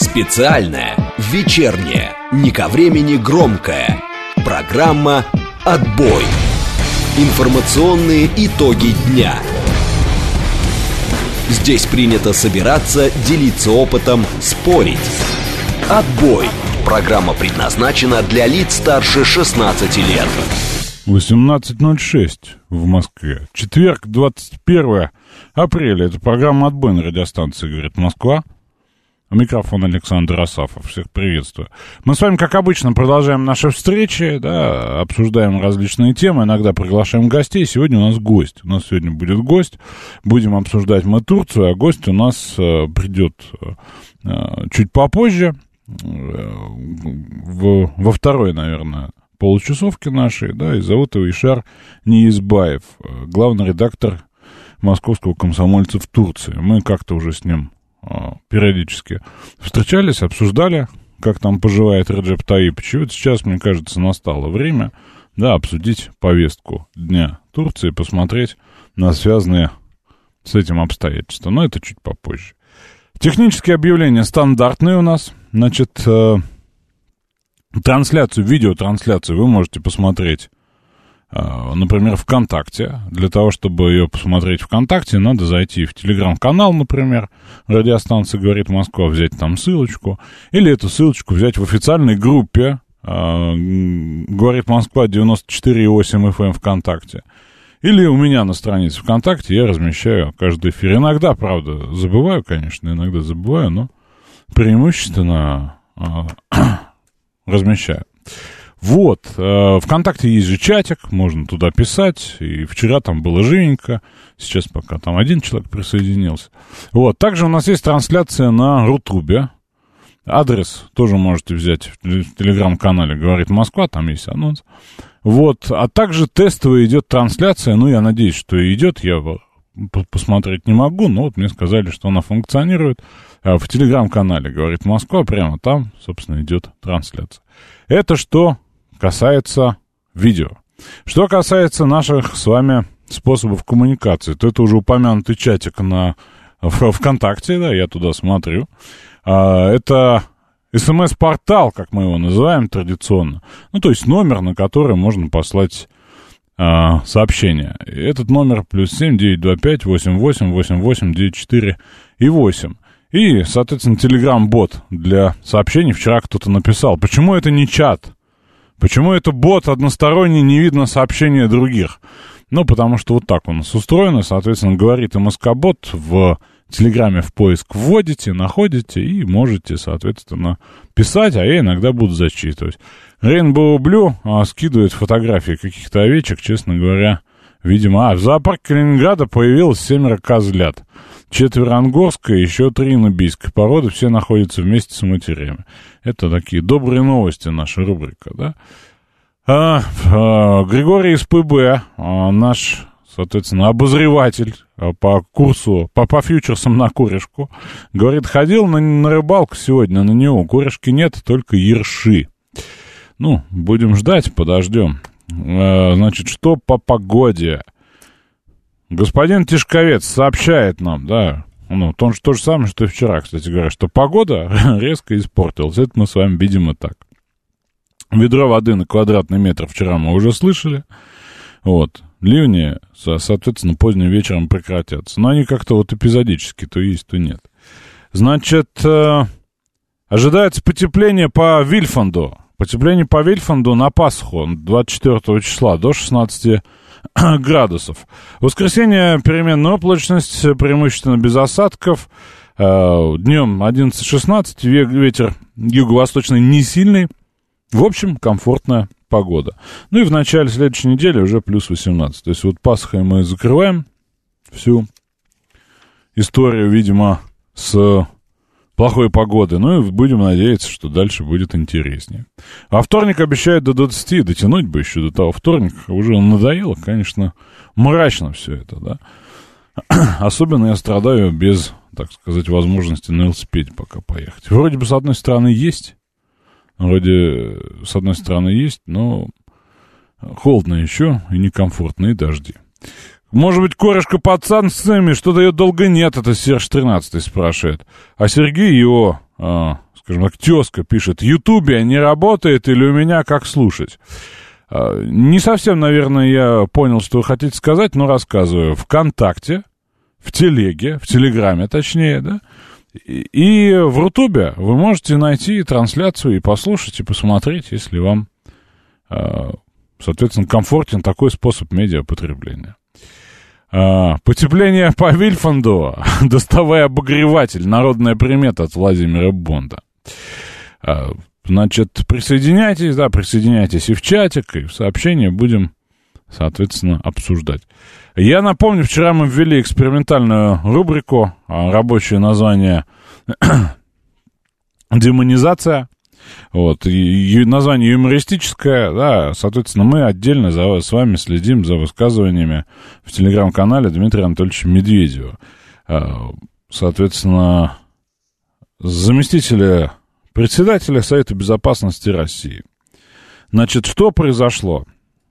Специальная, вечерняя, не ко времени громкая программа «Отбой». Информационные итоги дня. Здесь принято собираться, делиться опытом, спорить. «Отбой». Программа предназначена для лиц старше 16 лет. 18:06 в Москве. Четверг, 21 апреля. Это программа «Отбой» на радиостанции «Говорит Москва». Микрофон Александр Асафов. Всех приветствую. Мы с вами, как обычно, продолжаем наши встречи, да, обсуждаем различные темы, иногда приглашаем гостей. Сегодня у нас гость. У нас сегодня будет гость. Будем обсуждать мы Турцию, а гость у нас придет чуть попозже, во второй, наверное, получасовки нашей, да, и зовут его Ишар Ниязбаев, главный редактор «Московского комсомольца» в Турции. Мы как-то уже с ним периодически встречались, обсуждали, как там поживает Реджеп Таyyip. Вот сейчас, мне кажется, настало время, да, обсудить повестку дня Турции, посмотреть на связанные с этим обстоятельства. Но это чуть попозже. Технические объявления стандартные у нас. Значит, трансляцию, видеотрансляцию вы можете посмотреть, например, ВКонтакте. Для того, чтобы ее посмотреть ВКонтакте, надо зайти в телеграм-канал, например, радиостанция «Говорит Москва», взять там ссылочку, или эту ссылочку взять в официальной группе «Говорит Москва» 94,8 FM ВКонтакте. Или у меня на странице ВКонтакте я размещаю каждый эфир. Иногда, правда, забываю, конечно, но преимущественно размещаю. Вот, ВКонтакте есть же чатик, можно туда писать, и вчера там было живенько, сейчас пока там один человек присоединился. Вот, также у нас есть трансляция на Рутубе, адрес тоже можете взять в телеграм-канале «Говорит Москва», там есть анонс. Вот, а также тестовая идет трансляция, ну, я надеюсь, что идет, я посмотреть не могу, но вот мне сказали, что она функционирует в телеграм-канале «Говорит Москва», прямо там, собственно, идет трансляция. Это что касается видео. Что касается наших с вами способов коммуникации, то это уже упомянутый чатик на ВКонтакте, да, я туда смотрю. Это СМС-портал, как мы его называем традиционно. Ну, то есть номер, на который можно послать сообщение. Этот номер +7 925 88 88 94 и 8. И, соответственно, телеграм-бот для сообщений. Вчера кто-то написал, почему это не чат? Почему это бот односторонний, не видно сообщения других? Ну, потому что вот так у нас устроено. Соответственно, говорит МСК-бот в телеграме в поиск вводите, находите и можете, соответственно, писать, а я иногда буду зачитывать. Rainbow Blue скидывает фотографии каких-то овечек, честно говоря, видимо. В зоопарке Калининграда появилось 7 козлят. 4 ангорской, еще 3 нубийской породы, все находятся вместе с матерями. Это такие добрые новости, наша рубрика, да. Григорий из ПБ, наш, соответственно, обозреватель по курсу, по фьючерсам на корешку, говорит, ходил на рыбалку сегодня, на него корешки нет, только ерши. Ну, будем ждать, подождем. Значит, что по погоде? Господин Тишковец сообщает нам, да, ну, то же самое, что и вчера, кстати говоря, что погода резко испортилась. Это мы с вами видим и так. Ведро воды на квадратный метр вчера мы уже слышали. Вот. Ливни, соответственно, поздним вечером прекратятся. Но они как-то вот эпизодически, то есть, то нет. Значит, ожидается потепление по Вильфанду. Потепление по Вильфанду на Пасху 24 числа до 16 градусов. В воскресенье переменная облачность, преимущественно без осадков. Днем 11-16, ветер юго-восточный не сильный. В общем, комфортная погода. Ну и в начале следующей недели уже плюс 18. То есть вот Пасхой мы закрываем всю историю, видимо, с плохой погоды. Ну и будем надеяться, что дальше будет интереснее. А вторник обещают до 20, дотянуть бы еще до того вторника. Уже надоело, конечно, мрачно все это, да. Особенно я страдаю без, так сказать, возможности на велосипеде пока поехать. Вроде бы, с одной стороны, есть, но холодно еще и некомфортно, и дожди. Может быть, корешка под санкциями, что-то ее долго нет, это Серж 13 спрашивает. А Сергей его, скажем так, тезка пишет: Ютубе не работает или у меня как слушать? Не совсем, наверное, я понял, что вы хотите сказать, но рассказываю. ВКонтакте, в Телеге, в Телеграме точнее, да, и в Рутубе вы можете найти трансляцию и послушать, и посмотреть, если вам, соответственно, комфортен такой способ медиапотребления. Потепление по Вильфанду, доставай обогреватель, народная примета от Владимира Бонда. Значит, присоединяйтесь и в чатик, и в сообщения будем, соответственно, обсуждать. Я напомню, вчера мы ввели экспериментальную рубрику, рабочее название «Демонизация». Вот, и название юмористическое, да, соответственно, мы отдельно с вами следим за высказываниями в телеграм-канале Дмитрия Анатольевича Медведева. Соответственно, заместителя председателя Совета Безопасности России. Значит, что произошло?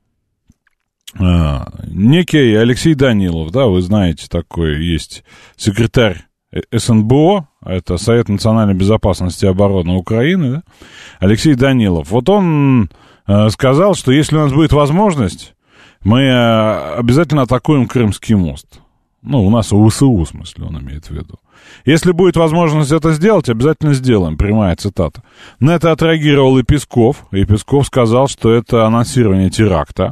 Некий Алексей Данилов, да, вы знаете, такой есть секретарь СНБО, это Совет национальной безопасности и обороны Украины, да? Алексей Данилов. Вот он сказал, что если у нас будет возможность, мы обязательно атакуем Крымский мост. Ну, у нас ВСУ, в смысле, он имеет в виду. Если будет возможность это сделать, обязательно сделаем, прямая цитата. На это отреагировал и Песков сказал, что это анонсирование теракта.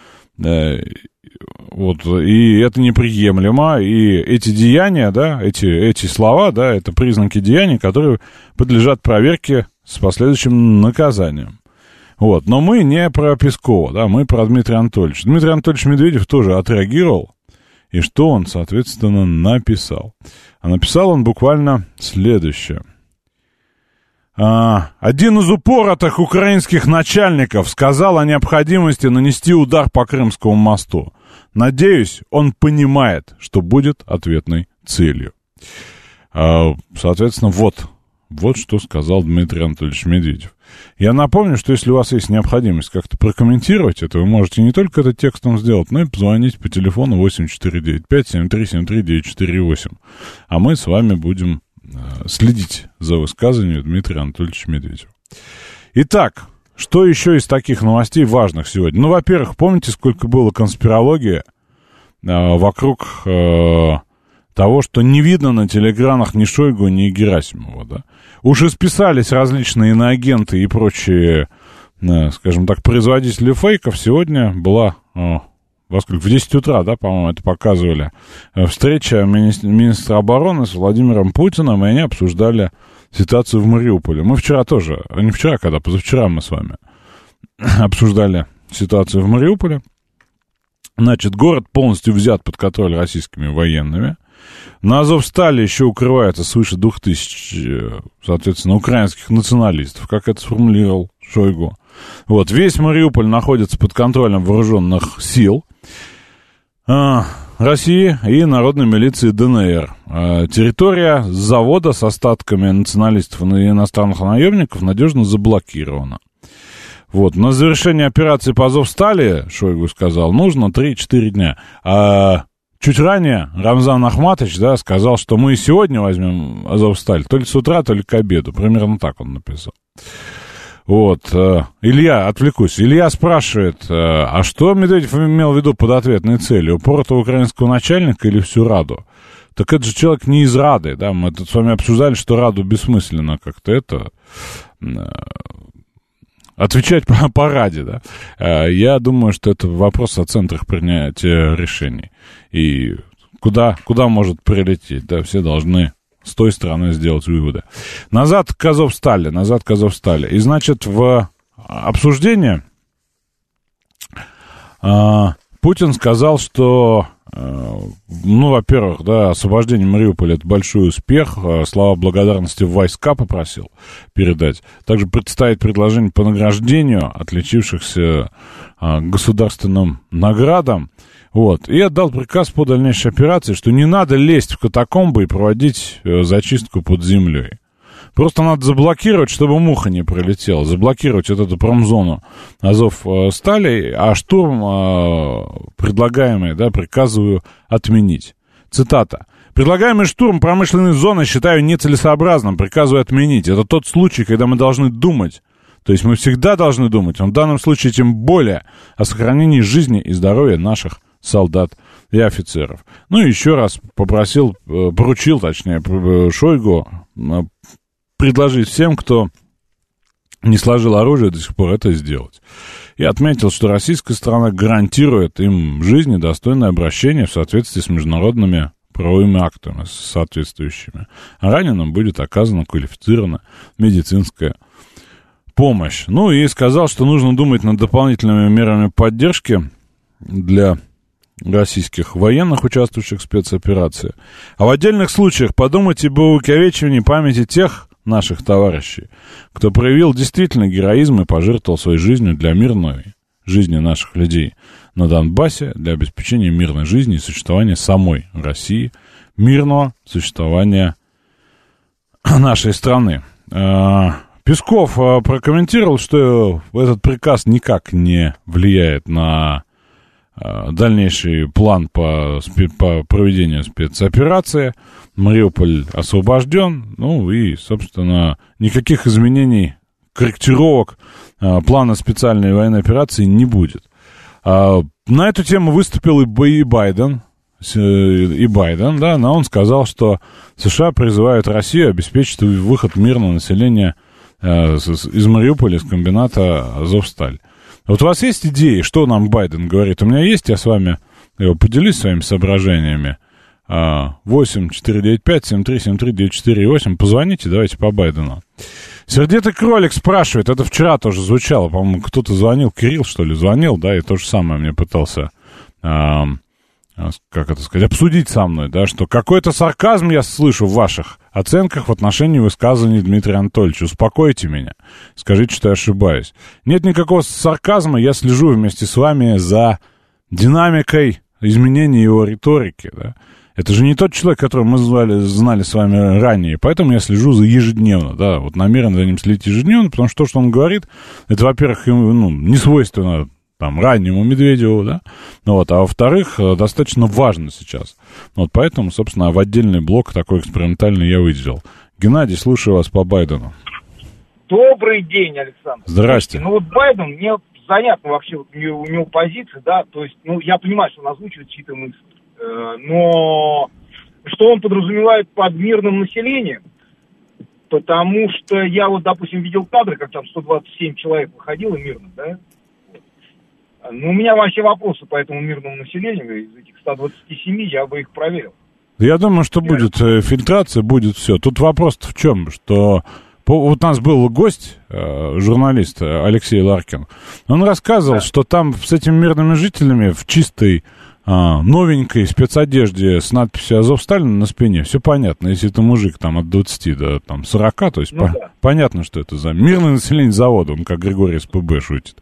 Вот, и это неприемлемо, и эти деяния, да, эти слова, да, это признаки деяний, которые подлежат проверке с последующим наказанием. Вот, но мы не про Пескова, да, мы про Дмитрия Анатольевича. Дмитрий Анатольевич Медведев тоже отреагировал, и что он, соответственно, написал? А написал он буквально следующее. Один из упоротых украинских начальников сказал о необходимости нанести удар по Крымскому мосту. Надеюсь, он понимает, что будет ответной целью. Соответственно, вот что сказал Дмитрий Анатольевич Медведев. Я напомню, что если у вас есть необходимость как-то прокомментировать это, вы можете не только это текстом сделать, но и позвонить по телефону 8495-7373-948. А мы с вами будем следить за высказыванием Дмитрия Анатольевича Медведева. Итак, что еще из таких новостей важных сегодня? Ну, во-первых, помните, сколько было конспирологии вокруг того, что не видно на телеэкранах ни Шойгу, ни Герасимова, да? Уж и списались различные иноагенты и прочие, скажем так, производители фейков. Сегодня была, в 10 утра, да, по-моему, это показывали, встреча министра обороны с Владимиром Путиным, и они обсуждали ситуацию в Мариуполе. Мы вчера тоже, не вчера, когда, позавчера мы с вами обсуждали ситуацию в Мариуполе. Значит, город полностью взят под контроль российскими военными. На Азовстале еще укрывается свыше 2000, соответственно, украинских националистов, как это сформулировал Шойгу. Вот, весь Мариуполь находится под контролем вооруженных сил России и народной милиции ДНР. Территория завода с остатками националистов и иностранных наемников надежно заблокирована. Вот, на завершение операции по Азовстали, Шойгу сказал, нужно 3-4 дня. Чуть ранее Рамзан Ахматович, да, сказал, что мы и сегодня возьмем Азовсталь, то ли с утра, то ли к обеду. Примерно так он написал. Вот, Илья, отвлекусь. Илья спрашивает, а что Медведев имел в виду под ответной целью? Упоротого украинского начальника или всю Раду? Так это же человек не из Рады, да, мы тут с вами обсуждали, что Раду бессмысленно как-то это... Отвечать по Раде, да. Я думаю, что это вопрос о центрах принятия решений. И куда может прилететь, да, все должны с той стороны сделать выводы. Назад к Азовстали. И, значит, в обсуждении Путин сказал, что, ну, во-первых, да, освобождение Мариуполя — это большой успех, слова благодарности в войска попросил передать. Также представить предложение по награждению отличившихся государственным наградам. Вот. И отдал приказ по дальнейшей операции, что не надо лезть в катакомбы и проводить зачистку под землей. Просто надо заблокировать, чтобы муха не прилетела. Заблокировать вот эту промзону Азовстали, а штурм предлагаемый, да, приказываю отменить. Цитата. Предлагаемый штурм промышленной зоны считаю нецелесообразным, приказываю отменить. Это тот случай, когда мы должны думать. То есть мы всегда должны думать, в данном случае тем более, о сохранении жизни и здоровья наших солдат и офицеров. Ну и еще раз поручил Шойгу предложить всем, кто не сложил оружие до сих пор, это сделать. И отметил, что российская сторона гарантирует им жизнь и достойное обращение в соответствии с международными правовыми актами, соответствующими. А раненым будет оказана квалифицированная медицинская помощь. Ну и сказал, что нужно думать над дополнительными мерами поддержки для российских военных, участвующих в спецоперации. А в отдельных случаях подумайте об увековечивании памяти тех наших товарищей, кто проявил действительно героизм и пожертвовал своей жизнью для мирной жизни наших людей на Донбассе, для обеспечения мирной жизни и существования самой России, мирного существования нашей страны. Песков прокомментировал, что этот приказ никак не влияет на дальнейший план по проведению спецоперации. Мариуполь освобожден, ну и, собственно, никаких изменений, корректировок плана специальной военной операции не будет. На эту тему выступил и Байден, да, но он сказал, что США призывают Россию обеспечить выход мирного населения из Мариуполя, из комбината «Азовсталь». Вот у вас есть идеи, что нам Байден говорит? У меня есть, я с вами поделюсь своими соображениями. 8-495-7373-948. Позвоните, давайте по Байдену. Сердитый кролик спрашивает, это вчера тоже звучало, по-моему, кто-то звонил, Кирилл, что ли, звонил, да, и то же самое мне пытался, как это сказать, обсудить со мной, да, что какой-то сарказм я слышу в ваших оценках в отношении высказываний Дмитрия Анатольевича. Успокойте меня, скажите, что я ошибаюсь. Нет никакого сарказма, я слежу вместе с вами за динамикой изменения его риторики, да. Это же не тот человек, которого мы знали с вами ранее, поэтому я слежу за ежедневно, да, вот намеренно за ним следить ежедневно, потому что то, что он говорит, это, во-первых, ему, не свойственно там раннему Медведеву, да, вот, а во-вторых, достаточно важно сейчас. Вот поэтому, собственно, в отдельный блок такой экспериментальный я выделил. Геннадий, слушаю вас по Байдену. Добрый день, Александр. Здрасте. Ну вот Байден, мне занятно вообще у него позиция, да, то есть, я понимаю, что он озвучивает чьи-то мысли, но что он подразумевает под мирным населением? Потому что я вот, допустим, видел кадры, как там 127 человек выходило мирно, да? Ну, у меня вообще вопросы по этому мирному населению. Из этих 127 я бы их проверил. Я думаю, что будет фильтрация, будет все. Тут вопрос-то в чем? Что вот у нас был гость, журналист Алексей Ларкин. Он рассказывал, что там с этими мирными жителями в чистой новенькой спецодежде с надписью «Азовсталь» на спине, все понятно. Если это мужик там от 20 до 40, то есть понятно, что это за мирное население завода, он как Григорий СПБ шутит.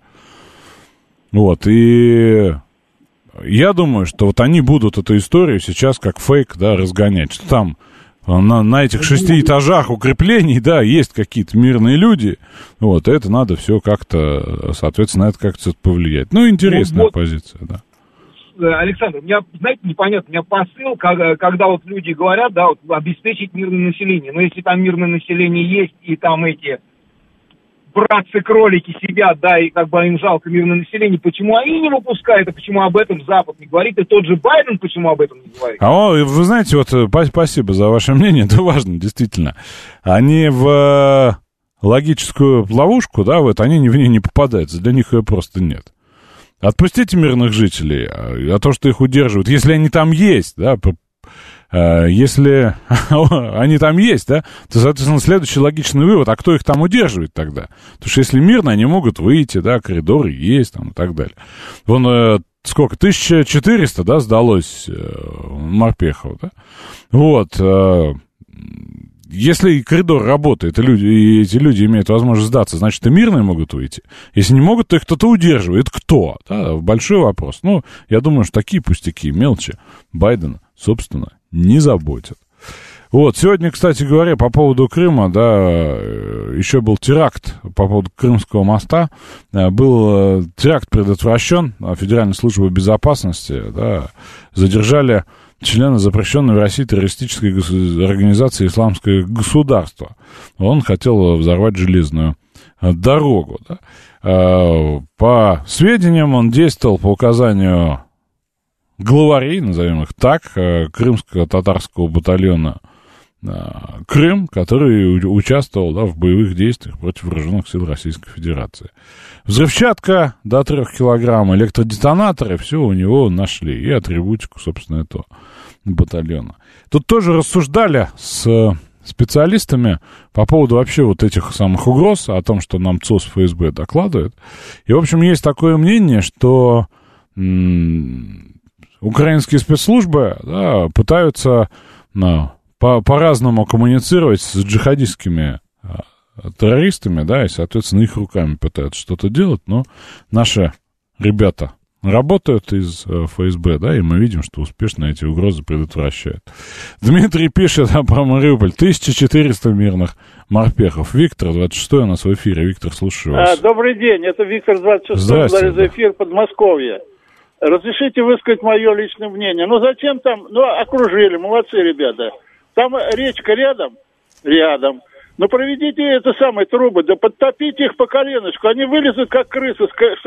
Вот, и я думаю, что вот они будут эту историю сейчас как фейк, да, разгонять, что там на этих 6 этажах укреплений, да, есть какие-то мирные люди, вот, это надо все как-то, соответственно, это как-то повлиять. Ну, интересная позиция, да. Александр, у меня, знаете, непонятно, у меня посыл, когда вот люди говорят, да, вот, обеспечить мирное население, но если там мирное население есть, и там эти братцы-кролики сидят, да, и как бы им жалко мирное население, почему они не выпускают, а почему об этом Запад не говорит, и тот же Байден почему об этом не говорит? Вы знаете, вот, спасибо за ваше мнение, это важно, действительно. Они в логическую ловушку, да, вот, они в ней не попадаются, для них ее просто нет. Отпустите мирных жителей, а то, что их удерживают, если они там есть, да, если они там есть, да, то, соответственно, следующий логичный вывод, а кто их там удерживает тогда? Потому что если мирно, они могут выйти, да, коридоры есть там и так далее. Вон, сколько, 1400, да, сдалось Морпехову, да? Вот, если коридор работает, и эти люди имеют возможность сдаться, значит, и мирные могут выйти. Если не могут, то их кто-то удерживает. Кто? Да, большой вопрос. Ну, я думаю, что такие пустяки, мелочи Байдена, собственно, не заботят. Вот, сегодня, кстати говоря, по поводу Крыма, да, еще был теракт по поводу Крымского моста. Был теракт предотвращен Федеральной службой безопасности, да, задержали члена запрещенной в России террористической организации «Исламское государство». Он хотел взорвать железную дорогу. Да? По сведениям, он действовал по указанию главарей, назовем их так, крымского татарского батальона «Крым», который участвовал, да, в боевых действиях против вооруженных сил Российской Федерации. Взрывчатка до 3 килограмм, электродетонаторы, все у него нашли, и атрибутику, собственно, этого батальона. Тут тоже рассуждали с специалистами по поводу вообще вот этих самых угроз, о том, что нам ЦОС ФСБ докладывает. И, в общем, есть такое мнение, что украинские спецслужбы, да, пытаются по-разному коммуницировать с джихадистскими террористами, да, и, соответственно, их руками пытаются что-то делать, но наши ребята работают из ФСБ, да, и мы видим, что успешно эти угрозы предотвращают. Дмитрий пишет про Мариуполь. 1400 мирных морпехов. Виктор, 26 у нас в эфире. Виктор, слушаю вас. Добрый день, это Виктор, 26 благодарю за эфир Подмосковья. Разрешите высказать мое личное мнение. Ну, зачем там, окружили, молодцы ребята. Там речка рядом. Ну, проведите это самое трубы, да подтопите их по коленочку. Они вылезут, как крысы,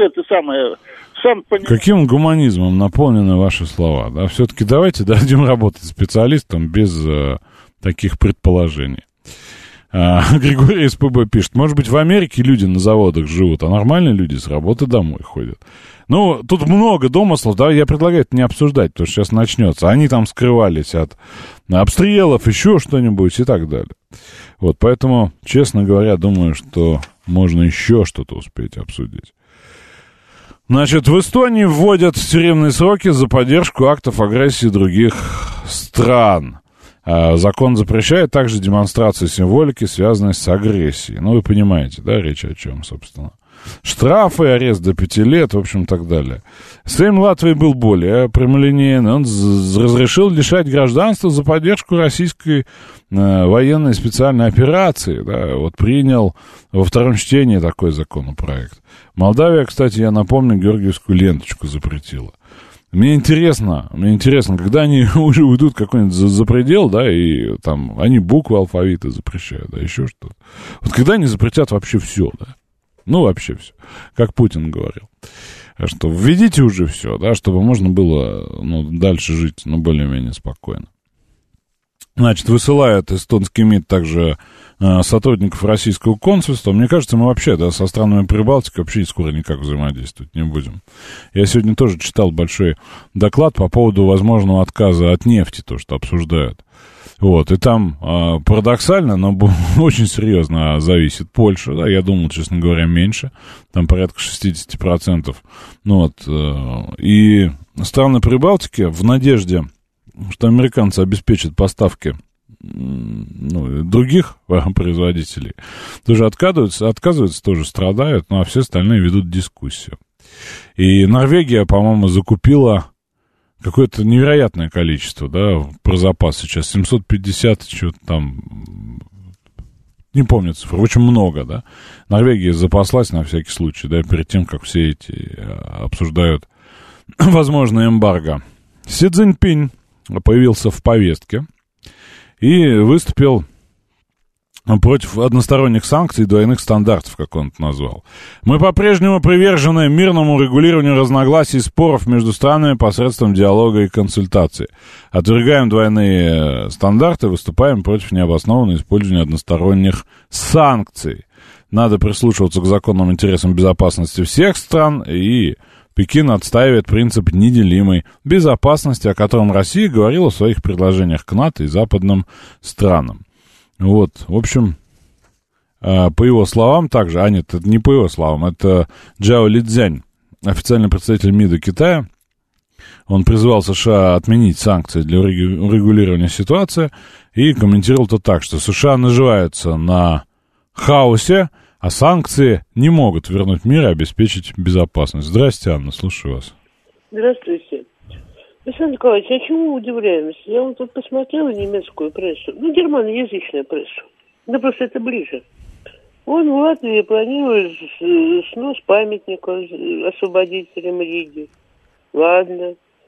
Каким гуманизмом наполнены ваши слова? Да? Все-таки давайте дадим работать специалистам без таких предположений. Григорий СПБ пишет, может быть, в Америке люди на заводах живут, а нормальные люди с работы домой ходят. Ну, тут много домыслов, да, я предлагаю это не обсуждать, потому что сейчас начнется. Они там скрывались от обстрелов, еще что-нибудь и так далее. Вот, поэтому, честно говоря, думаю, что можно еще что-то успеть обсудить. Значит, в Эстонии вводят тюремные сроки за поддержку актов агрессии других стран. Закон запрещает также демонстрации символики, связанной с агрессией. Ну, вы понимаете, да, речь о чем, собственно. Штрафы, арест до 5 лет, в общем, так далее. Сейм Латвии был более прямолинейный. Он разрешил лишать гражданства за поддержку российской военной специальной операции. Да, вот принял во втором чтении такой законопроект. Молдавия, кстати, я напомню, георгиевскую ленточку запретила. Мне интересно, когда они уже уйдут какой-нибудь за предел, да, и там они буквы алфавита запрещают, да, еще что-то. Вот когда они запретят вообще все, да. Ну, вообще все. Как Путин говорил. Что введите уже все, да, чтобы можно было, дальше жить, более-менее спокойно. Значит, высылают эстонский МИД также сотрудников российского консульства. Мне кажется, мы вообще, да, со странами Прибалтики вообще скоро никак взаимодействовать не будем. Я сегодня тоже читал большой доклад по поводу возможного отказа от нефти, то, что обсуждают. Вот, и там парадоксально, но очень серьезно зависит Польша, да, я думал, честно говоря, меньше, там порядка 60%, и страны Прибалтики в надежде, что американцы обеспечат поставки других производителей, тоже отказываются, тоже страдают, а все остальные ведут дискуссию. И Норвегия, по-моему, закупила какое-то невероятное количество, да, про запас сейчас, 750, что-то там, не помню цифру, очень много, да. Норвегия запаслась на всякий случай, да, перед тем, как все эти обсуждают возможное эмбарго. Си Цзиньпинь появился в повестке и выступил против односторонних санкций и двойных стандартов, как он это назвал. Мы по-прежнему привержены мирному регулированию разногласий и споров между странами посредством диалога и консультаций. Отвергаем двойные стандарты, выступаем против необоснованного использования односторонних санкций. Надо прислушиваться к законным интересам безопасности всех стран, и Пекин отстаивает принцип неделимой безопасности, о котором Россия говорила в своих предложениях к НАТО и западным странам. Вот, в общем, по его словам также, нет, это не по его словам, это Джао Лидзянь, официальный представитель МИДа Китая, он призвал США отменить санкции для урегулирования ситуации и комментировал это так, что США наживаются на хаосе, а санкции не могут вернуть мир и обеспечить безопасность. Здравствуйте, Анна, слушаю вас. Здравствуйте. Александр Николаевич, а чему мы удивляемся? Я вот тут посмотрела немецкую прессу, германоязычную прессу. Да просто это ближе. Он в Латвии планирует снос памятника освободителям Риги. Ладно.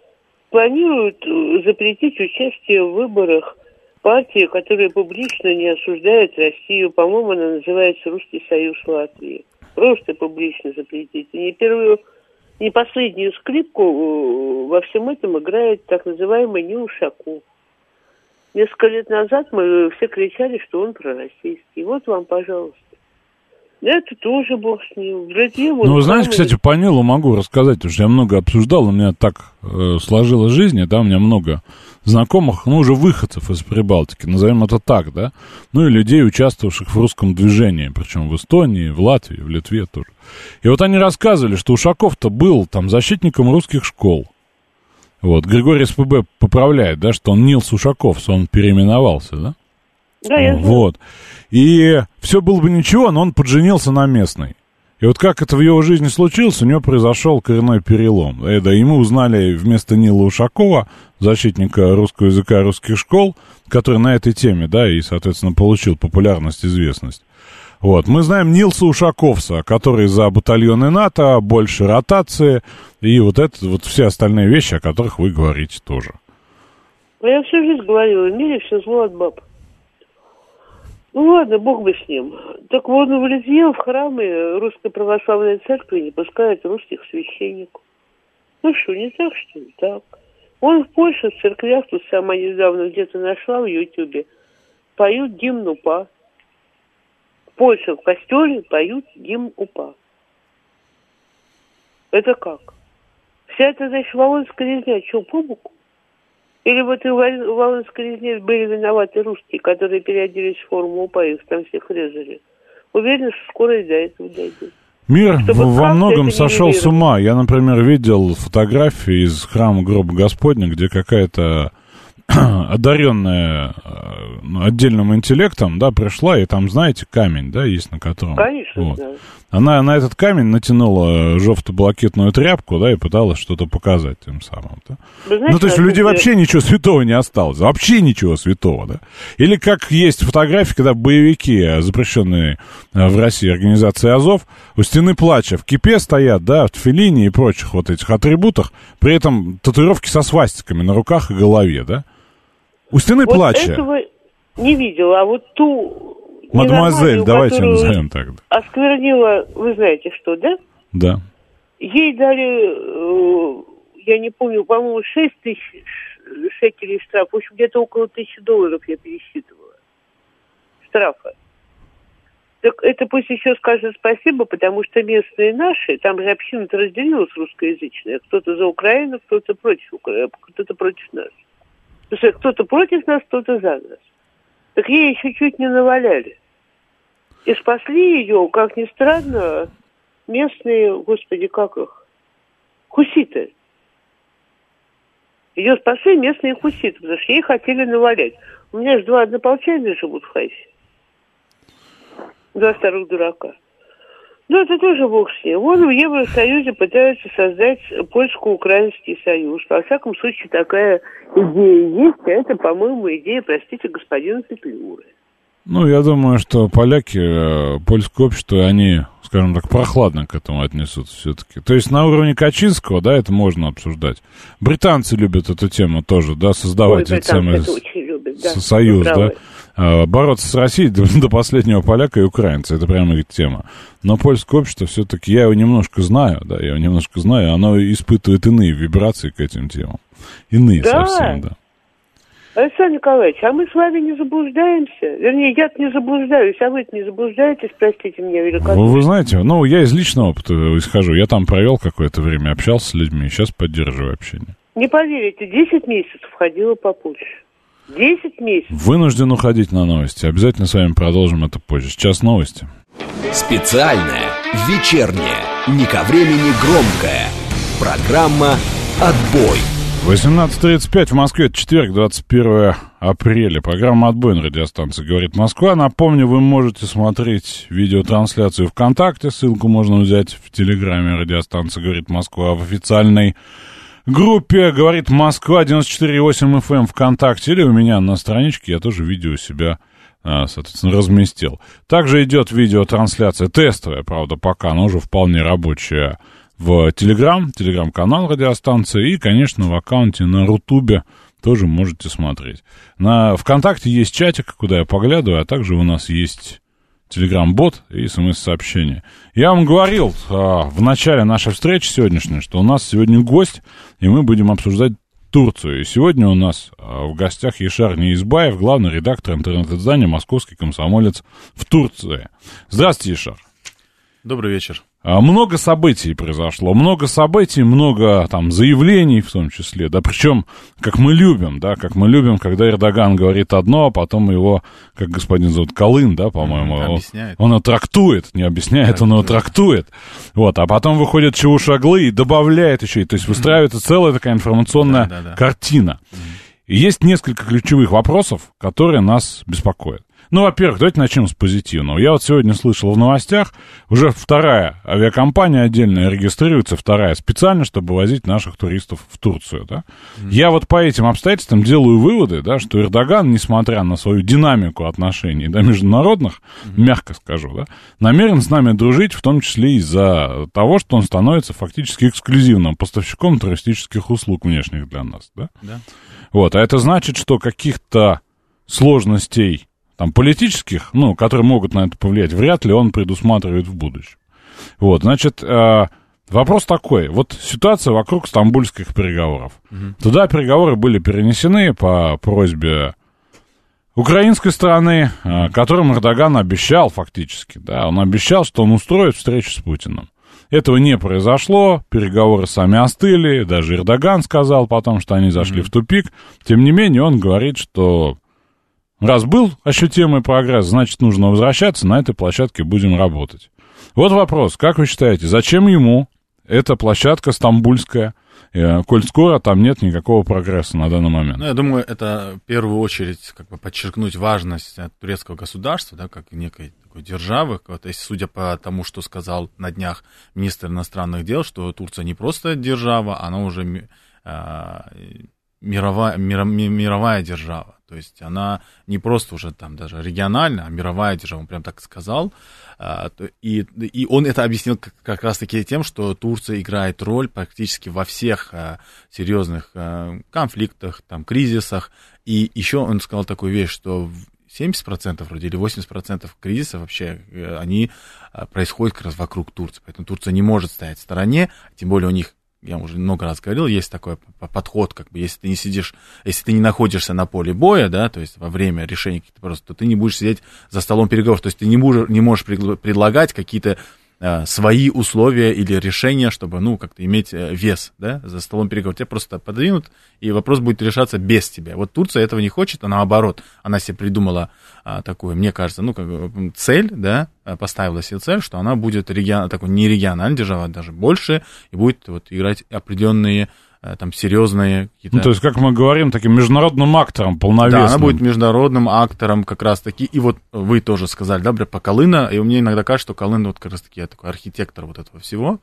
планируют запретить участие в выборах партии, которая публично не осуждает Россию. По-моему, она называется «Русский союз Латвии». Просто публично запретить. И не первую, не последнюю скрипку во всем этом играет так называемый Нил Ушаков. Несколько лет назад мы все кричали, что он пророссийский. Вот вам, пожалуйста. Это тоже бог с ним. Ну, вы знаете, кстати, по Нилу могу рассказать, потому что я много обсуждал, у меня так сложилась жизнь, и там у меня много знакомых, ну, уже выходцев из Прибалтики, назовем это так, да, ну, и людей, участвовавших в русском движении, причем в Эстонии, в Латвии, в Литве тоже. И вот они рассказывали, что Ушаков-то был там защитником русских школ. Вот, Григорий СПБ поправляет, да, что он Нилс Ушаков, он переименовался, да? Да, я знаю. Вот. И все было бы ничего, но он подженился на местной. И вот как это в его жизни случилось, у него произошел коренной перелом. Да, и мы узнали вместо Нила Ушакова, защитника русского языка русских школ, который на этой теме, да, и, соответственно, получил популярность, известность. Вот, мы знаем Нилса Ушаковца, который за батальоны НАТО, больше ротации, и вот это, вот все остальные вещи, о которых вы говорите тоже. Я всю жизнь говорила, в мире все зло от баб. Ну ладно, бог бы с ним. Так вот, в Литве в храмы Русской Православной Церкви не пускают русских священников. Ну что, не так, что ли? Так. Он в Польше, в церквях, тут сама недавно где-то нашла в Ютубе, поют гимн УПА. В Польше в костеле поют гимн УПА. Это как? Вся эта, значит, Волынская резня, что, по боку? Или вот и в Волынской резне были виноваты русские, которые переоделись в форму УПА, их там всех резали. Уверен, что скоро и до этого дойдет. Мир во многом сошел с ума. Я, например, видел фотографии из храма Гроба Господня, где какая-то одаренная отдельным интеллектом, да, пришла, и там, знаете, камень, да, есть на котором... Конечно, вот. да. Она на этот камень натянула жовто-блакитную тряпку, да, и пыталась что-то показать тем самым, да. Знаете, ну, то есть у людей вообще ничего святого не осталось, вообще ничего святого, да. Или как есть фотографии, когда боевики, запрещенные в России организации Азов, у стены плача в кипе стоят, да, в тфилине и прочих вот этих атрибутах, при этом татуировки со свастиками на руках и голове, да. У стены вот плача. Этого не видела, а вот ту... Мадемуазель, давайте назовем так. Осквернила, вы знаете что, да? Да. Ей дали, я не помню, по-моему, 6 тысяч шекелей штраф. В общем, где-то около $1000 я пересчитывала. Штрафа. Так это пусть еще скажет спасибо, потому что местные наши, там же община-то разделилась русскоязычная. Кто-то за Украину, кто-то против Украины, кто-то против нас. Потому что кто-то против нас, кто-то за нас. Так ей еще чуть не наваляли. И спасли ее, как ни странно, местные, господи, как их, хуситы. Ее спасли местные хуситы, потому что ей хотели навалять. У меня же 2 однополчанина живут в Хайфе. 2 старых дурака. Ну, это тоже бог с ним. Вон в Евросоюзе пытаются создать польско-украинский союз. Во всяком случае, такая идея есть, а это, по-моему, идея, простите, господина Петлюры. Ну, я думаю, что поляки, польское общество, они, скажем так, прохладно к этому отнесутся все-таки. То есть на уровне Качинского, да, это можно обсуждать. Британцы любят эту тему тоже, да, создавать этот самый союз, да. Бороться с Россией до последнего поляка и украинца, это прямо их тема. Но польское общество все-таки, я его немножко знаю, оно испытывает иные вибрации к этим темам. Иные да. Совсем, да. Александр Николаевич, а мы с вами не заблуждаемся? Вернее, я-то не заблуждаюсь, а вы-то не заблуждаетесь, простите меня великодушно. Вы знаете, ну, я из личного опыта исхожу. Я там провел какое-то время, общался с людьми, сейчас поддерживаю общение. Не поверите, 10 месяцев ходила по Польше. 10 месяцев. Вынужден уходить на новости. Обязательно с вами продолжим это позже. Сейчас новости. Специальная, вечерняя, не ко времени громкая. Программа «Отбой». 18:35 в Москве, это четверг, 21 апреля. Программа «Отбой» на радиостанции «Говорит Москва». Напомню, вы можете смотреть видеотрансляцию ВКонтакте. Ссылку можно взять в Телеграме радиостанции «Говорит Москва» в официальной группе «Говорит Москва» 94,8 FM ВКонтакте. Или у меня на страничке я тоже видео себя, соответственно, разместил. Также идет видеотрансляция, тестовая, правда, пока, но уже вполне рабочая, в телеграм-канал радиостанции и, конечно, в аккаунте на Рутубе тоже можете смотреть. На ВКонтакте есть чатик, куда я поглядываю, а также у нас есть телеграм-бот и смс-сообщение. Я вам говорил в начале нашей встречи сегодняшней, что у нас сегодня гость, и мы будем обсуждать Турцию. И сегодня у нас в гостях Яшар Неизбаев, главный редактор интернет-издания «Московский комсомолец» в Турции. Здравствуйте, Яшар. Добрый вечер. Много событий произошло, много там заявлений в том числе, да, причем, как мы любим, когда Эрдоган говорит одно, а потом его, как господин зовут, Калын, да, по-моему, он его трактует, не объясняет, он его трактует, вот, а потом выходит Чавушоглы и добавляет еще, то есть выстраивается целая такая информационная картина. И есть несколько ключевых вопросов, которые нас беспокоят. Ну, во-первых, давайте начнем с позитивного. Я вот сегодня слышал в новостях, уже вторая авиакомпания отдельная регистрируется, вторая специально, чтобы возить наших туристов в Турцию, да. Я вот по этим обстоятельствам делаю выводы, да, что Эрдоган, несмотря на свою динамику отношений, да, международных, мягко скажу, да, намерен с нами дружить, в том числе из-за того, что он становится фактически эксклюзивным поставщиком туристических услуг внешних для нас, да. Вот, а это значит, что каких-то сложностей там, политических, ну, которые могут на это повлиять, вряд ли он предусматривает в будущем. Вот, значит, вопрос такой. Вот ситуация вокруг стамбульских переговоров. Туда переговоры были перенесены по просьбе украинской стороны, которым Эрдоган обещал фактически, да, он обещал, что он устроит встречу с Путиным. Этого не произошло, переговоры сами остыли, даже Эрдоган сказал потом, что они зашли в тупик. Тем не менее, он говорит, что раз был ощутимый прогресс, значит, нужно возвращаться, на этой площадке будем работать. Вот вопрос, как вы считаете, зачем ему эта площадка стамбульская, коль скоро там нет никакого прогресса на данный момент? Ну, я думаю, это в первую очередь как бы подчеркнуть важность турецкого государства, да, как некой такой державы. Вот, если, судя по тому, что сказал на днях министр иностранных дел, что Турция не просто держава, она уже мировая держава. То есть она не просто уже там даже региональная, а мировая держава, он прям так сказал. И он это объяснил как раз-таки тем, что Турция играет роль практически во всех серьезных конфликтах, там, кризисах. И еще он сказал такую вещь, что 70% вроде или 80% кризисов вообще, они происходят как раз вокруг Турции. Поэтому Турция не может стоять в стороне, тем более у них, я уже много раз говорил, есть такой подход, как бы, если ты не сидишь, если ты не находишься на поле боя, да, то есть во время решения каких-то вопросов, то ты не будешь сидеть за столом переговоров, то есть ты не можешь предлагать какие-то свои условия или решения, чтобы, ну, как-то иметь вес, да, за столом переговоров. Тебя просто подвинут, и вопрос будет решаться без тебя. Вот Турция этого не хочет, а наоборот, она себе придумала такую, мне кажется, ну, как бы цель, да, поставила себе цель, что она будет такой не региональной державой, а даже больше, и будет вот играть определенные там серьезные какие-то... Ну, то есть, как мы говорим, таким международным актором полновесным. Да, она будет международным актором как раз-таки. И вот вы тоже сказали, да, про Калына, и мне иногда кажется, что Калын вот как раз-таки такой архитектор вот этого всего.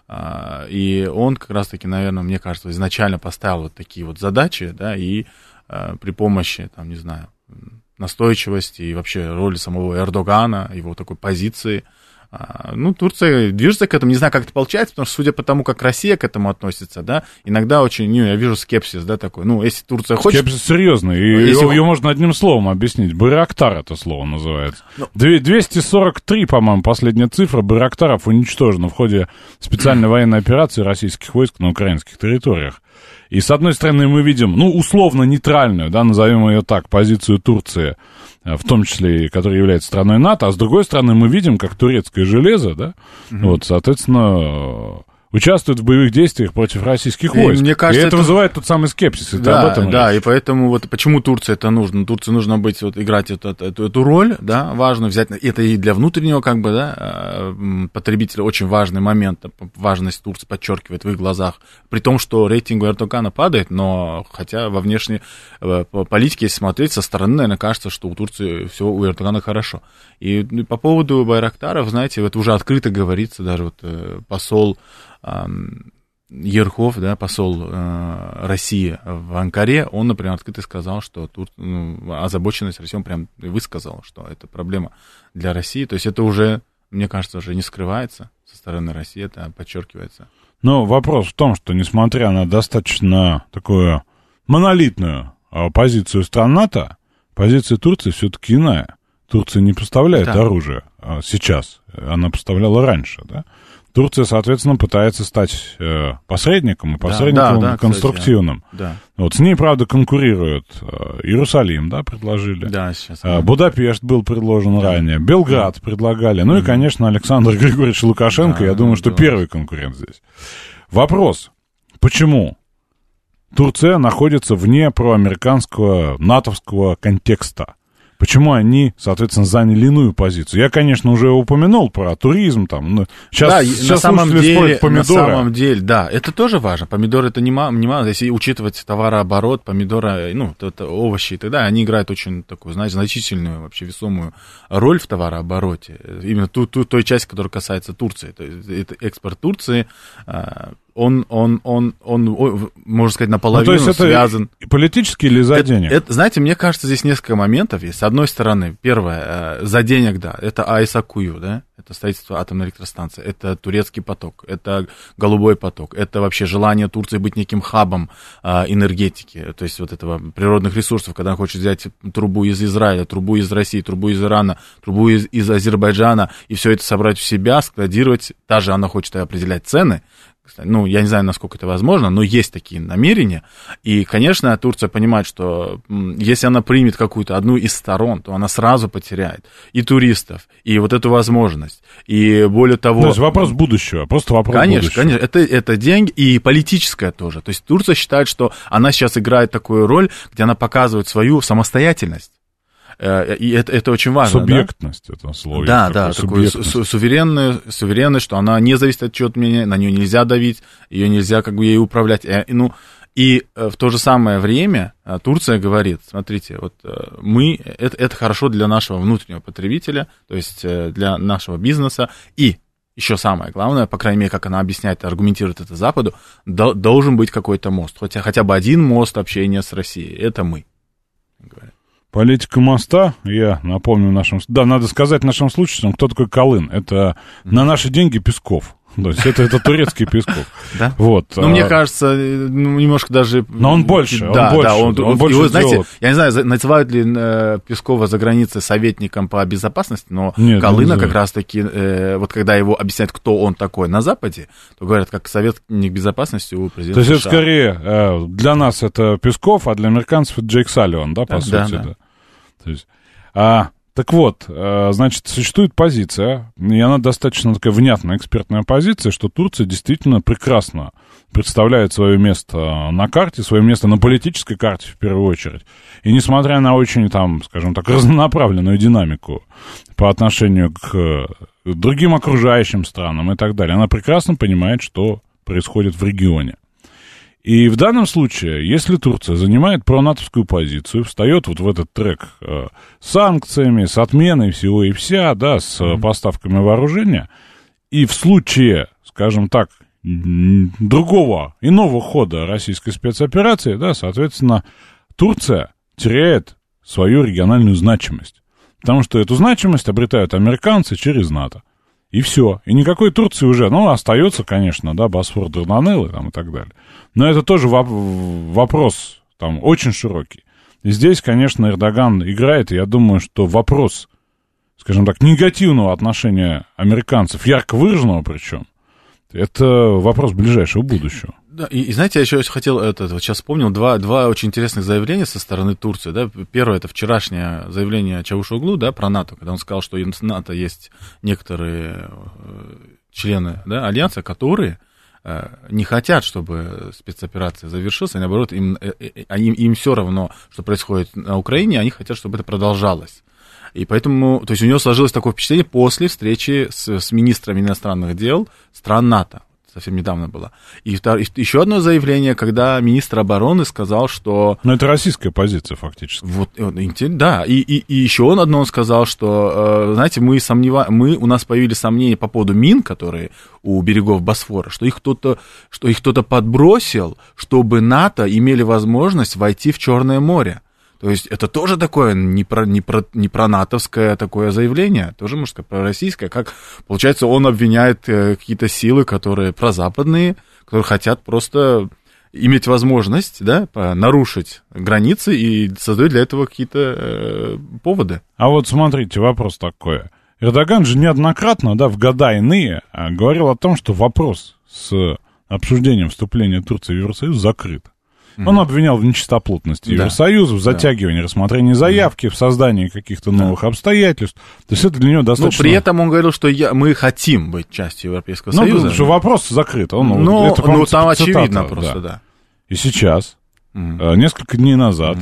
И он как раз-таки, наверное, мне кажется, изначально поставил вот такие вот задачи, да, и при помощи, там, не знаю, настойчивости и вообще роли самого Эрдогана, его такой позиции, ну, Турция движется к этому, не знаю, как это получается, потому что, судя по тому, как Россия к этому относится, да, иногда очень, я вижу скепсис, да, такой, ну, если Турция хочет... Скепсис серьезный, и ее можно одним словом объяснить, Байрактар это слово называется. 243, по-моему, последняя цифра Байрактаров уничтожена в ходе специальной военной операции российских войск на украинских территориях. И, с одной стороны, мы видим, ну, условно нейтральную, да, назовем ее так, позицию Турции, в том числе, которая является страной НАТО, а с другой стороны, мы видим, как турецкое железо, да, вот, соответственно, участвует в боевых действиях против российских войск. Мне кажется, и это вызывает тот самый скепсис. Да, об этом и поэтому вот почему Турции это нужно? Турции нужно быть, вот, играть эту роль, да, важно взять, это и для внутреннего, как бы, да, потребителя очень важный момент, важность Турции подчеркивает в их глазах, при том, что рейтинг Эрдогана падает, но хотя во внешней политике, если смотреть со стороны, наверное, кажется, что у Турции все у Эрдогана хорошо. И по поводу Байрактаров, знаете, это уже открыто говорится, даже вот посол Ерхов, да, посол России в Анкаре, он, например, открыто сказал, что озабоченность России, он прям высказал, что это проблема для России, то есть это уже мне кажется, уже не скрывается со стороны России, это подчеркивается. Но вопрос в том, что несмотря на достаточно такую монолитную позицию стран НАТО, позиция Турции все-таки иная. Турция не поставляет оружие сейчас, она поставляла раньше, да? Турция, соответственно, пытается стать посредником, и посредником конструктивным. Кстати, да. Вот с ней, правда, конкурируют Иерусалим, да, предложили. Да, сейчас. Будапешт был предложен ранее, Белград предлагали. Ну и, конечно, Александр Григорьевич Лукашенко, я думаю, что первый конкурент здесь. Вопрос, почему Турция находится вне проамериканского, натовского контекста? Почему они, соответственно, заняли иную позицию? Я, конечно, уже упомянул про туризм там. Но сейчас на самом деле, да, это тоже важно. Помидоры это немало, если учитывать товарооборот, помидоры, это овощи и так далее, они играют очень такую, знаете, значительную, вообще весомую роль в товарообороте. Именно той части, которая касается Турции. То есть это экспорт Турции. Он, можно сказать, наполовину связан. Это политически или за денег? Знаете, мне кажется, здесь несколько моментов есть. С одной стороны, первое, за денег, да, это АЭС-Акую, да, это строительство атомной электростанции, это турецкий поток, это голубой поток, это вообще желание Турции быть неким хабом энергетики, то есть вот этого природных ресурсов, когда он хочет взять трубу из Израиля, трубу из России, трубу из Ирана, трубу из Азербайджана, и все это собрать в себя, складировать, даже она хочет определять цены. Я не знаю, насколько это возможно, но есть такие намерения. И, конечно, Турция понимает, что если она примет какую-то одну из сторон, то она сразу потеряет и туристов, и вот эту возможность. И более того... То есть вопрос будущего, просто вопрос будущего. Конечно, это деньги и политическое тоже. То есть Турция считает, что она сейчас играет такую роль, где она показывает свою самостоятельность. И это очень важно. Субъектность, да? Это слово. Да, такую суверенность, что она не зависит от чего-то мнения, на нее нельзя давить, ее нельзя ей управлять. И в то же самое время Турция говорит, смотрите, вот это хорошо для нашего внутреннего потребителя, то есть для нашего бизнеса, и еще самое главное, по крайней мере, как она объясняет, аргументирует это Западу, должен быть какой-то мост, хотя бы один мост общения с Россией, это мы, говорят. Политика моста, я напомню надо сказать нашим слушателям, кто такой Колын. Это на наши деньги Песков. То есть это турецкий Песков. Да? Вот. Мне кажется, немножко даже... Но он больше, он больше его, знаете, я не знаю, называют ли Пескова за границей советником по безопасности, но Колына как раз-таки, вот когда его объясняют, кто он такой на Западе, то говорят, как советник безопасности у президента США. То есть это скорее для нас это Песков, а для американцев это Джейк Салливан, да, по сути? Да. То есть, так вот, значит, существует позиция, и она достаточно такая внятная экспертная позиция, что Турция действительно прекрасно представляет свое место на карте, свое место на политической карте в первую очередь. И несмотря на очень, скажем так, разнонаправленную динамику по отношению к другим окружающим странам и так далее, она прекрасно понимает, что происходит в регионе. И в данном случае, если Турция занимает пронатовскую позицию, встает вот в этот трек с санкциями, с отменой всего и вся, да, с поставками вооружения, и в случае, скажем так, другого, иного хода российской спецоперации, да, соответственно, Турция теряет свою региональную значимость. Потому что эту значимость обретают американцы через НАТО. И все. И никакой Турции уже, остается, конечно, да, Босфор, Дарданеллы там и так далее. Но это тоже вопрос там очень широкий. И здесь, конечно, Эрдоган играет, и я думаю, что вопрос, скажем так, негативного отношения американцев, ярко выраженного причем, это вопрос ближайшего будущего. Да, и знаете, я еще хотел, сейчас вспомнил, два очень интересных заявления со стороны Турции. Да? Первое, это вчерашнее заявление Чавушоглу, да, про НАТО, когда он сказал, что в НАТО есть некоторые члены, да, альянса, которые не хотят, чтобы спецоперация завершилась, и наоборот, им все равно, что происходит на Украине, они хотят, чтобы это продолжалось. И поэтому, то есть у него сложилось такое впечатление после встречи с министрами иностранных дел стран НАТО. Совсем недавно было. И еще одно заявление, когда министр обороны сказал, что... это российская позиция, фактически. Вот, да. И еще он сказал, что, знаете, у нас появились сомнения по поводу мин, которые у берегов Босфора, что их кто-то подбросил, чтобы НАТО имели возможность войти в Черное море. То есть это тоже такое не про натовское такое заявление, тоже, можно сказать, пророссийское. Как, получается, он обвиняет какие-то силы, которые прозападные, которые хотят просто иметь возможность, да, нарушить границы и создать для этого какие-то поводы. А вот смотрите, вопрос такой. Эрдоган же неоднократно, да, в года иные говорил о том, что вопрос с обсуждением вступления Турции в Евросоюз закрыт. Он обвинял в нечистоплотности Евросоюза, в затягивании рассмотрения заявки, в создании каких-то новых обстоятельств. То есть это для него достаточно... Но при этом он говорил, что мы хотим быть частью Европейского Союза. Ну, что вопрос закрыт. Ну, там очевидно просто, да. И сейчас, несколько дней назад,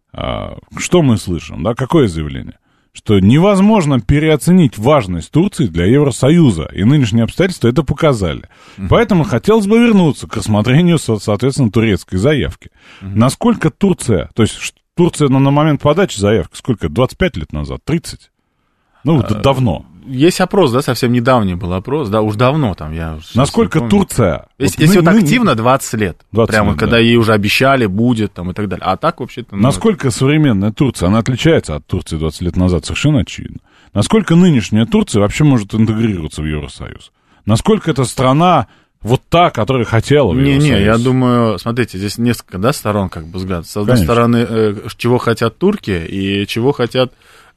что мы слышим, да, какое заявление? Что невозможно переоценить важность Турции для Евросоюза, и нынешние обстоятельства это показали. Поэтому хотелось бы вернуться к рассмотрению, соответственно, турецкой заявки. Насколько Турция, то есть Турция на момент подачи заявки, сколько, 25 лет назад, 30? Ну, давно. Есть опрос, да, совсем недавний был опрос, да, уж давно там, я... Насколько Турция... Если вот активно, 20 лет. 20 прямо, лет, когда ей уже обещали, будет, там, и так далее. А так, вообще-то... Насколько современная Турция, она отличается от Турции 20 лет назад, совершенно очевидно. Насколько нынешняя Турция вообще может интегрироваться в Евросоюз? Насколько эта страна... Вот та, которая хотела в Евросоюз. Не, я думаю, смотрите, здесь несколько, да, сторон, как бы, взгляд. С одной стороны, чего хотят турки и чего хотят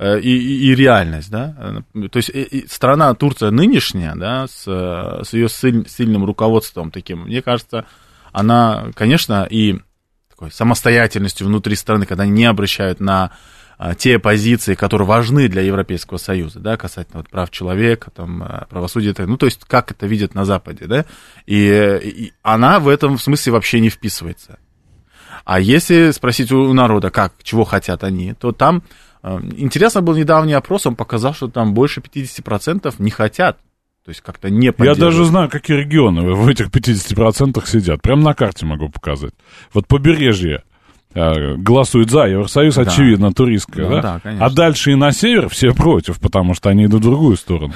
и реальность, да. То есть страна Турция нынешняя, да, с ее сильным руководством таким, мне кажется, она, конечно, и такой самостоятельностью внутри страны, когда они не обращают на те позиции, которые важны для Европейского Союза, да, касательно вот прав человека, там, правосудия, ну, то есть, как это видят на Западе, да, и она в этом смысле вообще не вписывается. А если спросить у народа, как, чего хотят они, то там, интересно был недавний опрос, он показал, что там больше 50% не хотят, то есть, как-то не поддерживают. Я даже знаю, какие регионы в этих 50% сидят, прямо на карте могу показать. Вот побережье голосуют за Евросоюз, да. Очевидно, туристская, ну, да? Да, а дальше и на север все против, потому что они идут в другую сторону.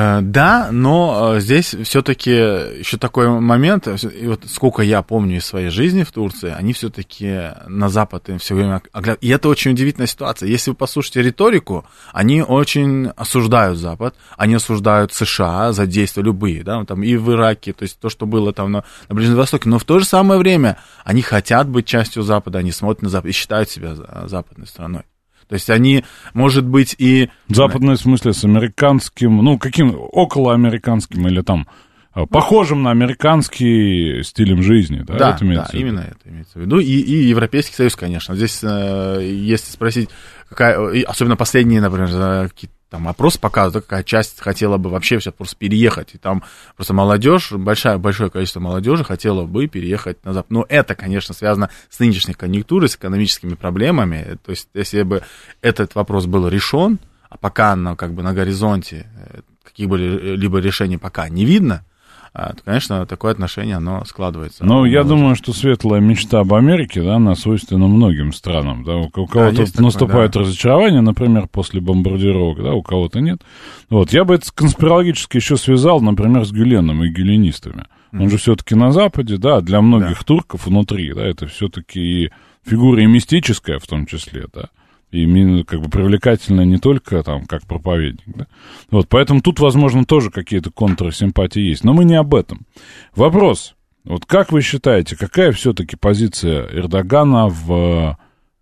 Да, но здесь все-таки еще такой момент, и вот сколько я помню из своей жизни в Турции, они все-таки на Запад им все время оглядывают. И это очень удивительная ситуация. Если вы послушаете риторику, они очень осуждают Запад, они осуждают США за действия любые, да, там и в Ираке, то есть то, что было там на Ближнем Востоке, но в то же самое время они хотят быть частью Запада, они смотрят на Запад и считают себя западной страной. То есть они, может быть, и... Западной в смысле с американским, ну, каким, околоамериканским или там похожим на американский стилем жизни, да? Да, да, именно это имеется в виду. И Европейский Союз, конечно. Здесь, если спросить, какая, особенно последние, например, какие-то там опрос показывает, какая часть хотела бы вообще все просто переехать. И там просто молодежь, большое количество молодежи хотела бы переехать на Запад. Но это, конечно, связано с нынешней конъюнктурой, с экономическими проблемами. То есть, если бы этот вопрос был решен, а пока как бы на горизонте каких-либо решений пока не видно, то, конечно, такое отношение, оно складывается. Ну, я думаю, что светлая мечта об Америке, да, она свойственна многим странам, да, у кого-то наступает такое, разочарование, например, после бомбардировок, да, у кого-то нет. Вот, я бы это конспирологически еще связал, например, с Гюленом и гюленистами. Он же все-таки на Западе, да, для многих турков внутри, да, это все-таки и фигура и мистическая в том числе, да. И как бы привлекательно не только там как проповедник, да? Вот, поэтому тут, возможно, тоже какие-то контрсимпатии есть. Но мы не об этом. Вопрос. Вот как вы считаете, какая все-таки позиция Эрдогана в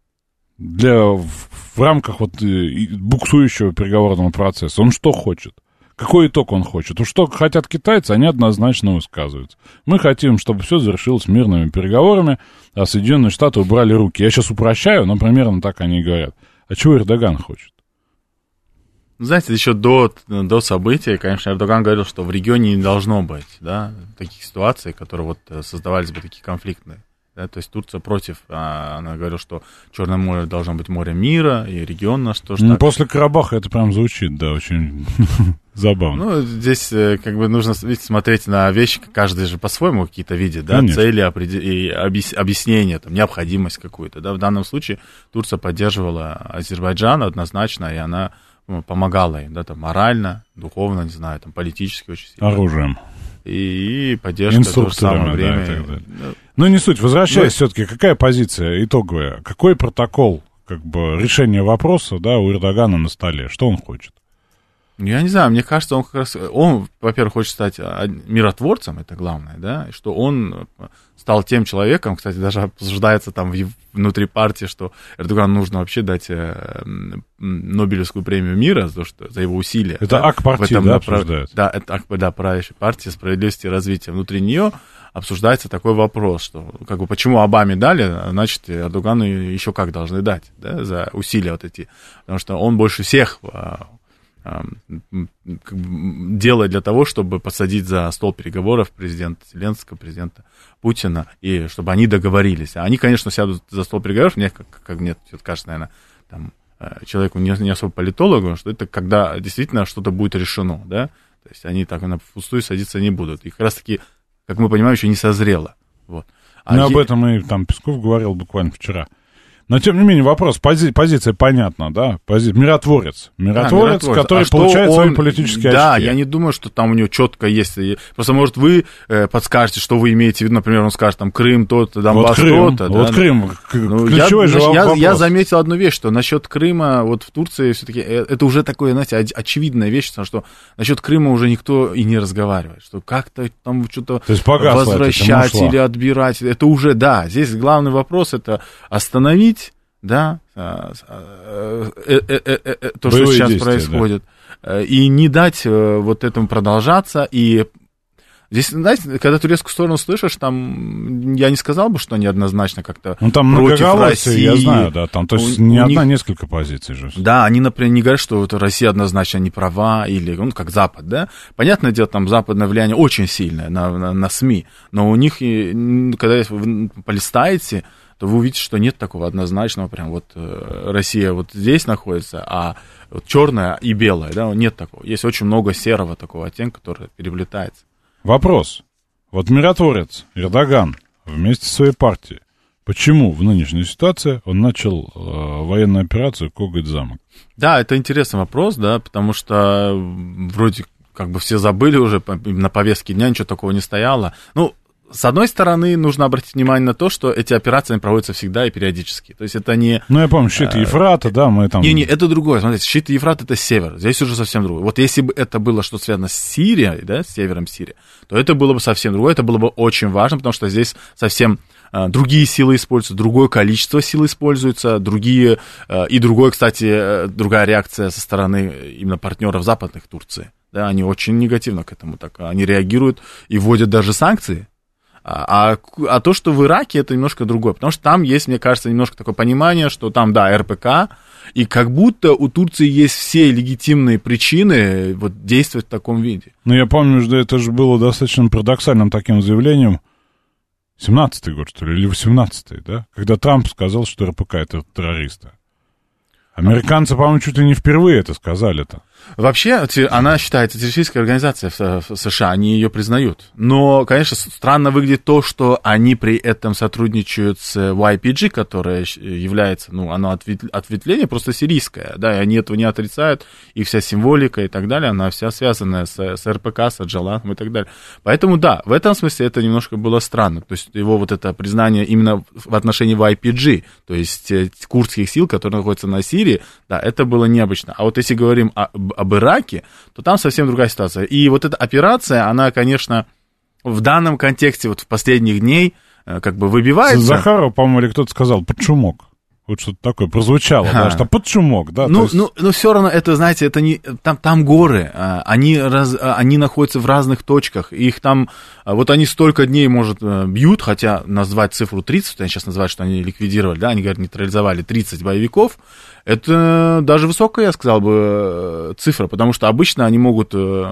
рамках вот буксующего переговорного процесса? Он что хочет? Какой итог он хочет? Уж что хотят китайцы, они однозначно высказываются. Мы хотим, чтобы все завершилось мирными переговорами, а Соединенные Штаты убрали руки. Я сейчас упрощаю, но примерно так они и говорят. А чего Эрдоган хочет? Знаете, еще до события, конечно, Эрдоган говорил, что в регионе не должно быть, да, таких ситуаций, которые вот создавались бы такие конфликтные. Да, то есть Турция против, она говорила, что Черное море должно быть море мира, и регион наш тоже. Ну, после Карабаха это прям звучит, да, очень забавно. Ну, здесь как бы нужно, видите, смотреть на вещи, каждый же по-своему какие-то видит, да, конечно. Цели и объяснения, там, необходимость какую-то, да, в данном случае Турция поддерживала Азербайджан однозначно, и она помогала им, да, там, морально, духовно, не знаю, там, политически очень сильно. Оружием. И поддержка в то же самое время. Да, ну, не суть. Возвращаясь все-таки, какая позиция итоговая? Какой протокол как бы решение вопроса, да, у Эрдогана на столе. Что он хочет? Я не знаю, мне кажется, он как раз, он, во-первых, хочет стать миротворцем, это главное, да, и что он стал тем человеком, кстати, даже обсуждается там внутри партии, что Эрдогану нужно вообще дать Нобелевскую премию мира за его усилия. Это да, ак-партия, да, обсуждают? Да, это правящая партия справедливости и развития. Внутри нее обсуждается такой вопрос, что как бы почему Обаме дали, значит, Эрдогану еще как должны дать, да, за усилия вот эти, потому что он больше всех делает для того, чтобы посадить за стол переговоров президента Зеленского, президента Путина, и чтобы они договорились. А они, конечно, сядут за стол переговоров, мне, как мне кажется, наверное, там, человеку не особо политологу, что это когда действительно что-то будет решено, да, то есть они так впустую садиться не будут. И как раз-таки, как мы понимаем, еще не созрело. Вот. Об этом и там Песков говорил буквально вчера. Но, тем не менее, вопрос, позиция понятна, да? Миротворец, который получает свои политические очки. Да, я не думаю, что там у него четко есть. Просто, может, вы подскажете, что вы имеете в виду, например, он скажет, там, Крым то-то, Донбасс то-то. Вот да? Крым, ключевой же вопрос. Я заметил одну вещь, что насчет Крыма, вот в Турции все-таки, это уже такое, знаете, очевидная вещь, что насчет Крыма уже никто и не разговаривает, что как-то там что-то возвращать или отбирать. Это уже, да, здесь главный вопрос, это остановить, да, то, что сейчас происходит, да. И не дать вот этому продолжаться. И здесь, знаете, когда турецкую сторону слышишь, там, я не сказал бы, что они однозначно как-то против России. Я знаю, да, там, то есть несколько позиций же. Да, они, например, не говорят, что это Россия однозначно не права, или, ну, как Запад, да. Понятное дело, там западное влияние очень сильное на СМИ, но у них, когда вы полистаете, то вы увидите, что нет такого однозначного, прям вот Россия вот здесь находится, а вот черная и белая, да, нет такого. Есть очень много серого такого оттенка, который переплетается. Вопрос. Вот миротворец Эрдоган вместе со своей партией, почему в нынешней ситуации он начал военную операцию «Коготь-замок»? Да, это интересный вопрос, да, потому что вроде как бы все забыли уже, на повестке дня ничего такого не стояло. Ну, с одной стороны, нужно обратить внимание на то, что эти операции проводятся всегда и периодически. То есть это не... Ну, я помню, щит Ефрата, да, мы там... Не, это другое. Смотрите, щит Ефрат — это север. Здесь уже совсем другое. Вот если бы это было что-то связано с Сирией, да, с севером Сирии, то это было бы совсем другое. Это было бы очень важно, потому что здесь совсем другие силы используются, другое количество сил используется, другие... И другое, кстати, другая реакция со стороны именно партнеров западных Турции. Да, они очень негативно к этому так. Они реагируют и вводят даже санкции. А то, что в Ираке, это немножко другое, потому что там есть, мне кажется, немножко такое понимание, что там, да, РПК, и как будто у Турции есть все легитимные причины вот действовать в таком виде. Ну, я помню, что это же было достаточно парадоксальным таким заявлением, 17-й год, что ли, или 18-й, да, когда Трамп сказал, что РПК — это террористы. Американцы, по-моему, чуть ли не впервые это сказали-то. Вообще, она считается террористической организацией в США, они ее признают. Но, конечно, странно выглядит то, что они при этом сотрудничают с YPG, которая является, ну, оно ответвление просто сирийское, да, и они этого не отрицают, и вся символика и так далее, она вся связана с РПК, с Аджаланом и так далее. Поэтому, да, в этом смысле это немножко было странно, то есть его вот это признание именно в отношении YPG, то есть курдских сил, которые находятся на Сирии, да, это было необычно. А вот если говорим об Ираке, то там совсем другая ситуация. И вот эта операция, она, конечно, в данном контексте, вот в последних дней, как бы выбивается. Захаров, по-моему, или кто-то сказал, под шумок. Вот что-то такое прозвучало, да, что под шумок, да. Ну, все равно это, знаете, это не... Там горы, они находятся в разных точках, их там... Вот они столько дней, может, бьют, хотя назвать цифру 30, они сейчас называют, что они ликвидировали, да, они говорят, нейтрализовали 30 боевиков, это даже высокая, я сказал бы, цифра, потому что обычно они могут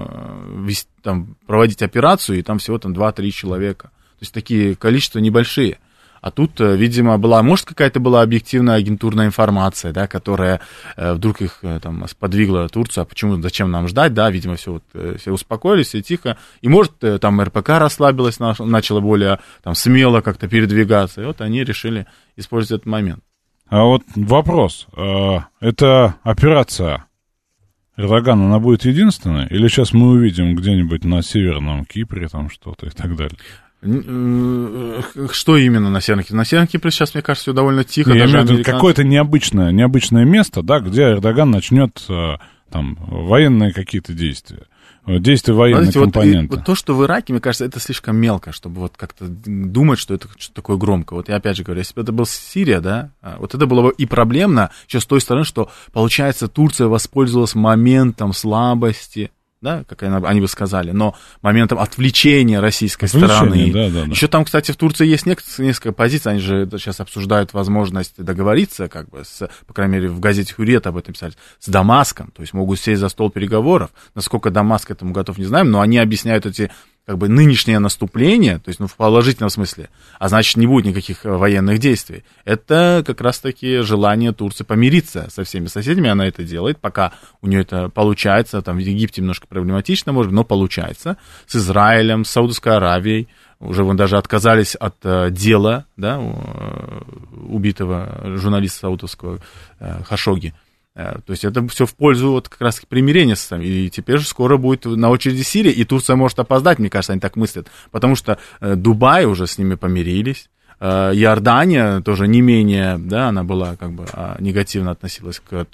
там, проводить операцию, и там всего там 2-3 человека. То есть такие количества небольшие. А тут, видимо, может, какая-то была объективная агентурная информация, да, которая вдруг их там сподвигла Турцию, а почему, зачем нам ждать, да, видимо, все успокоились, все тихо. И, может, там РПК расслабилась, начала более там, смело как-то передвигаться, и вот они решили использовать этот момент. А вот вопрос, эта операция Эрдогана, она будет единственной, или сейчас мы увидим где-нибудь на Северном Кипре там что-то и так далее? Что именно на Северном Кипре? На Северном Кипре сейчас, мне кажется, все довольно тихо. Я имею в виду какое-то необычное место, да, где Эрдоган начнет там военные какие-то действия. Действия военной компоненты. Вот то, что в Ираке, мне кажется, это слишком мелко, чтобы вот как-то думать, что это что-то такое громкое. Вот я опять же говорю, если бы это была Сирия, да, вот это было бы и проблемно еще с той стороны, что, получается, Турция воспользовалась моментом слабости, да, как они бы сказали, но моментом отвлечения российской стороны. Да. Еще там, кстати, в Турции есть несколько позиций, они же сейчас обсуждают возможность договориться, как бы, по крайней мере, в газете «Хуррiyet» об этом писали, с Дамаском, то есть могут сесть за стол переговоров. Насколько Дамаск к этому готов, не знаем, но они объясняют эти, как бы, нынешнее наступление, то есть, в положительном смысле, а значит, не будет никаких военных действий. Это как раз-таки желание Турции помириться со всеми соседями, она это делает, пока у нее это получается, там в Египте немножко проблематично, может быть, но получается, с Израилем, с Саудовской Аравией, уже вон даже отказались от дела, да, убитого журналиста саудовского Хашоги. То есть это все в пользу вот как раз примирения с нами. И теперь же скоро будет на очереди Сирия, и Турция может опоздать, мне кажется, они так мыслят. Потому что Дубай уже с ними помирились, Иордания тоже не менее, да, она была как бы негативно относилась к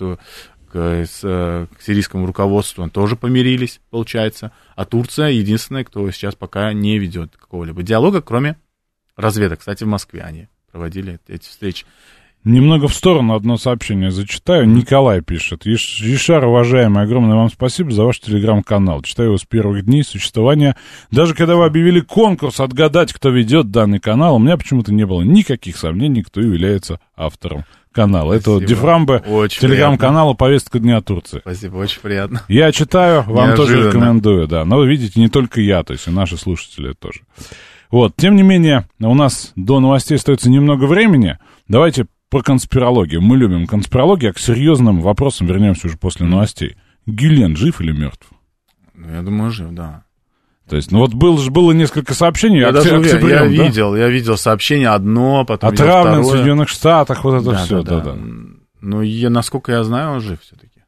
сирийскому руководству, тоже помирились, получается. А Турция единственная, кто сейчас пока не ведет какого-либо диалога, кроме разведок. Кстати, в Москве они проводили эти встречи. Немного в сторону одно сообщение зачитаю. Николай пишет. Ешар, уважаемый, огромное вам спасибо за ваш телеграм-канал. Читаю его с первых дней существования. Даже когда вы объявили конкурс отгадать, кто ведет данный канал, у меня почему-то не было никаких сомнений, кто является автором канала. Спасибо. Это вот Дифрамбе, телеграм-канала «Повестка дня Турции». Спасибо, очень приятно. Я читаю, вам тоже рекомендую, да. Но вы видите, не только я, то есть и наши слушатели тоже. Вот, тем не менее, у нас до новостей остается немного времени. Давайте про конспирологию. Мы любим конспирологию, а к серьезным вопросам вернемся уже после новостей. Гюлен жив или мертв? Я думаю, жив, да. То есть, ну вот было несколько сообщений. Я видел сообщение одно, потом отравлен в Соединенных Штатах, вот это все. Да. Ну, насколько я знаю, он жив все-таки.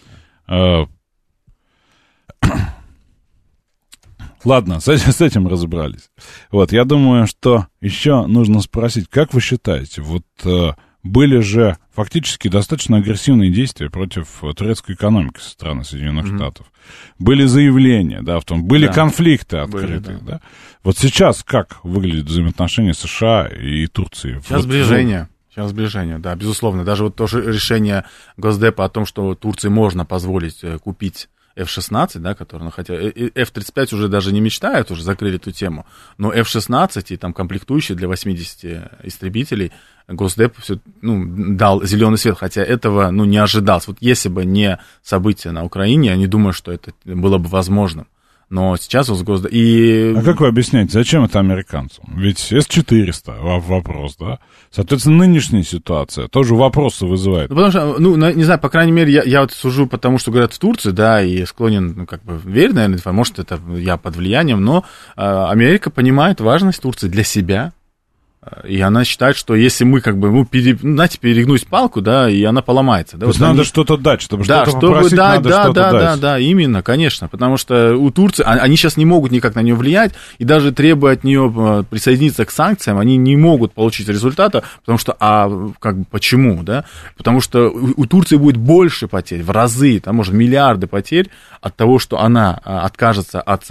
Ладно, с этим разобрались. Вот, я думаю, что еще нужно спросить, как вы считаете, вот были же фактически достаточно агрессивные действия против турецкой экономики со стороны Соединенных Штатов. Были заявления, да, в том, были конфликты открытые, да. Вот сейчас как выглядят взаимоотношения США и Турции? Сейчас сближение, да, безусловно. Даже вот то же решение Госдепа о том, что Турции можно позволить купить F-16, да, который, хотя F-35 уже даже не мечтают, уже закрыли эту тему, но F-16 и там комплектующие для 80 истребителей Госдеп все, дал зеленый свет, хотя этого, не ожидалось. Вот если бы не события на Украине, я не думаю, что это было бы возможным. Но сейчас у Госдеп... А как вы объясняете, зачем это американцам? Ведь С-400, вопрос, да? Соответственно, нынешняя ситуация тоже вопросы вызывает. Потому что, не знаю, по крайней мере, я вот сужу потому, что говорят в Турции, да, и склонен, верить, наверное, может, это я под влиянием, но Америка понимает важность Турции для себя. И она считает, что если мы перегнуть палку, да, и она поломается. Да, то есть вот надо что-то дать, чтобы что-то попросить, надо что-то дать. Да, именно, конечно, потому что у Турции, они сейчас не могут никак на нее влиять, и даже требуя от нее присоединиться к санкциям, они не могут получить результата, потому что, почему, да? Потому что у Турции будет больше потерь, в разы, там, может, миллиарды потерь от того, что она откажется от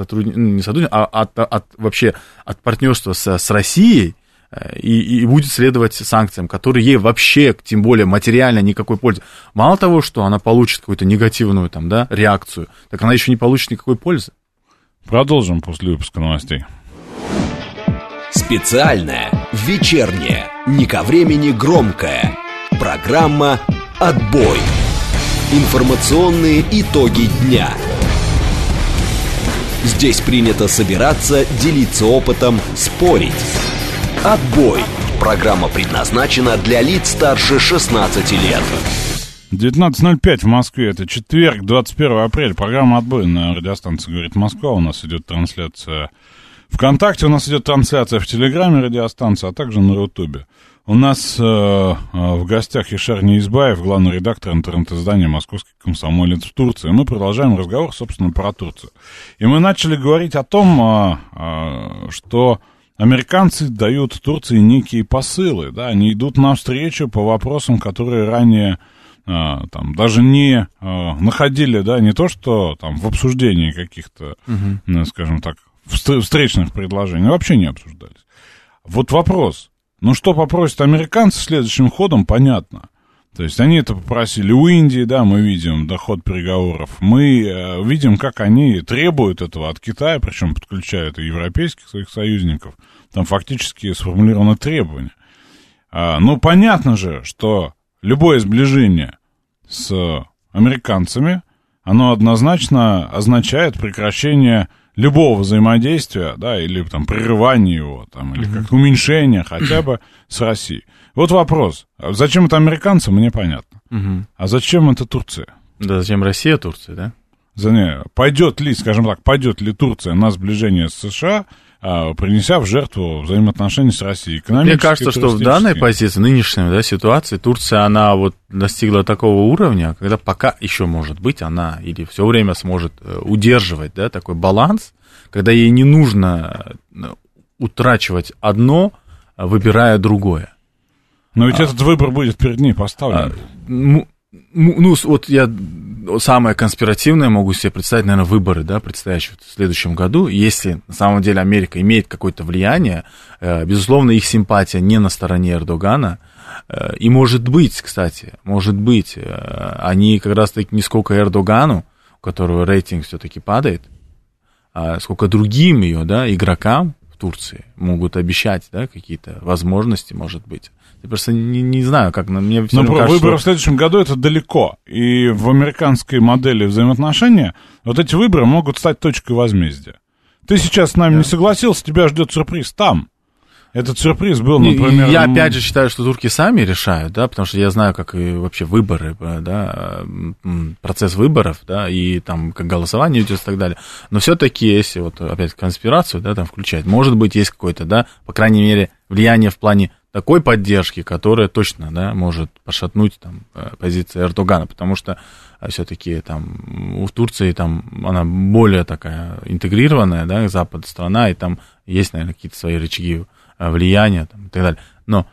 от партнерства с Россией, и будет следовать санкциям, которые ей вообще, тем более материально, никакой пользы. Мало того, что она получит какую-то негативную реакцию, так она еще не получит никакой пользы. Продолжим после выпуска новостей. Специальная, вечерняя, не ко времени громкая. Программа «Отбой». Информационные итоги дня. Здесь принято собираться, делиться опытом, спорить. «Отбой». Программа предназначена для лиц старше 16 лет. 19:05 в Москве. Это четверг, 21 апреля. Программа «Отбой» на радиостанции «Говорит Москва». У нас идет трансляция ВКонтакте, у нас идет трансляция в Телеграме радиостанции, а также на Рутубе. У нас в гостях Ешар Неизбаев, главный редактор интернет-издания «Московский комсомолец» в Турции. Мы продолжаем разговор, собственно, про Турцию. И мы начали говорить о том, что американцы дают Турции некие посылы, да, они идут навстречу по вопросам, которые ранее там даже не находили, да, не то что там в обсуждении каких-то, скажем так, встречных предложений, вообще не обсуждались. Вот вопрос, ну что попросят американцы следующим ходом, понятно. То есть они это попросили у Индии, да, мы видим ход переговоров, мы видим, как они требуют этого от Китая, причем подключают и европейских своих союзников, там фактически сформулировано требование. Ну, понятно же, что любое сближение с американцами, оно однозначно означает прекращение любого взаимодействия, да, или там прерывание его, там, или как-то уменьшение хотя бы с Россией. Вот вопрос. Зачем это американцы, мне понятно. А зачем это Турция? Да, зачем Россия, Турция, да? Пойдет ли, скажем так, пойдет ли Турция на сближение с США, принеся в жертву взаимоотношения с Россией? Мне кажется, что в данной позиции, нынешней, да, ситуации, Турция, она вот достигла такого уровня, когда пока еще, может быть, она или все время сможет удерживать, да, такой баланс, когда ей не нужно утрачивать одно, выбирая другое. Но ведь этот выбор будет перед ней поставлен. Ну, вот я самое конспиративное могу себе представить, наверное, выборы, да, предстоящие в следующем году. Если на самом деле Америка имеет какое-то влияние, безусловно, их симпатия не на стороне Эрдогана. И может быть, кстати, они как раз-таки не сколько Эрдогану, у которого рейтинг все-таки падает, а сколько другим ее, да, игрокам в Турции могут обещать, да, какие-то возможности, может быть. Я просто не знаю, как мне все кажется. Но выборы в следующем году это далеко. И в американской модели взаимоотношения вот эти выборы могут стать точкой возмездия. Ты сейчас с нами не согласился, тебя ждет сюрприз там. Этот сюрприз был, например... Я опять же считаю, что турки сами решают, да, потому что я знаю, как и вообще выборы, да, процесс выборов, да, и там как голосование идет и так далее. Но все-таки, если вот опять конспирацию, да, там включать, может быть, есть какое-то, да, по крайней мере, влияние в плане такой поддержки, которая точно, да, может пошатнуть там позиции Эрдогана, потому что все-таки там в Турции там она более такая интегрированная, да, Запад страна, и там есть, наверное, какие-то свои рычаги влияния там, и так далее. Но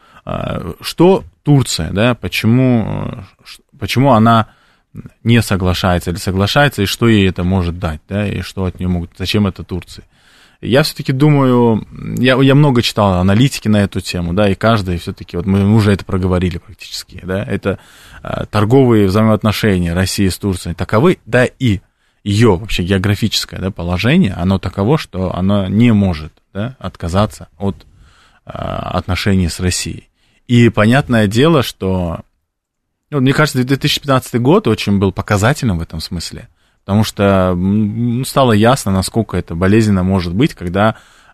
что Турция, да, почему она не соглашается или соглашается, и что ей это может дать, да, и что от нее могут, зачем это Турции? Я все-таки думаю, я много читал аналитики на эту тему, да, и каждый все-таки, вот мы уже это проговорили практически, да, это торговые взаимоотношения России с Турцией таковы, да, и ее вообще географическое, да, положение, оно таково, что оно не может, да, отказаться от отношений с Россией. И понятное дело, что, ну, мне кажется, 2015 год очень был показательным в этом смысле. Потому что стало ясно, насколько это болезненно может быть, когда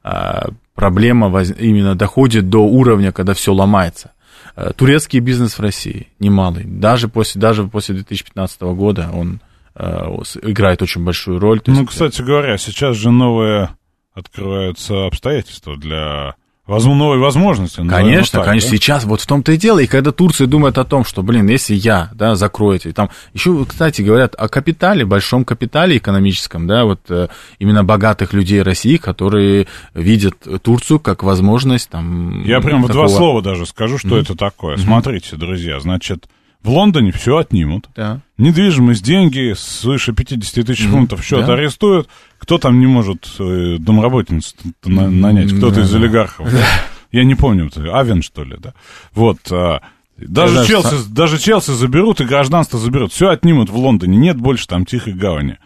проблема именно доходит до уровня, когда все ломается. Турецкий бизнес в России немалый. Даже после 2015 года он играет очень большую роль. Ну, кстати говоря, сейчас же новые открываются обстоятельства для... новые возможности. Конечно, так, конечно, да? Сейчас вот в том-то и дело. И когда Турция думает о том, что, если я, да, закрою эти... Там еще, кстати, говорят о капитале, большом капитале экономическом, да, вот именно богатых людей России, которые видят Турцию как возможность там... Я прям в два слова даже скажу, что это такое. Смотрите, друзья, значит, в Лондоне все отнимут. Да. Недвижимость, деньги свыше 50 тысяч фунтов счет арестуют. Кто там не может домработницу нанять? Кто-то из олигархов. Да? Я не помню, Авен, что ли, да? Вот. Даже Челси заберут и гражданство заберут. Все отнимут в Лондоне. Нет больше там тихой гавани.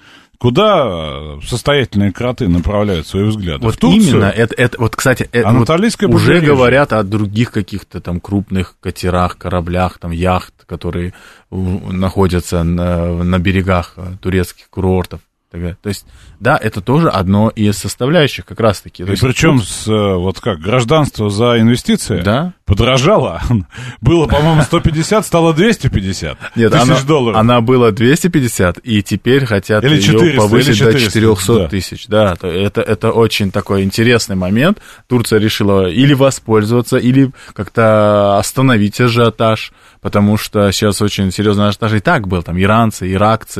Куда состоятельные кроты направляют свои взгляды? Вот в Турцию? Именно, вот, кстати, вот уже говорят о других каких-то там крупных катерах, кораблях, там яхт, которые находятся на берегах турецких курортов. То есть, да, это тоже одно из составляющих как раз-таки. И причем вот как гражданство за инвестиции подорожало. Было, по-моему, 150, стало 250 тысяч долларов. Она была 250, и теперь хотят ее повысить до 400 тысяч. Да, это очень такой интересный момент. Турция решила или воспользоваться, или как-то остановить ажиотаж, потому что сейчас очень серьезный ажиотаж и так был. Там иранцы, иракцы,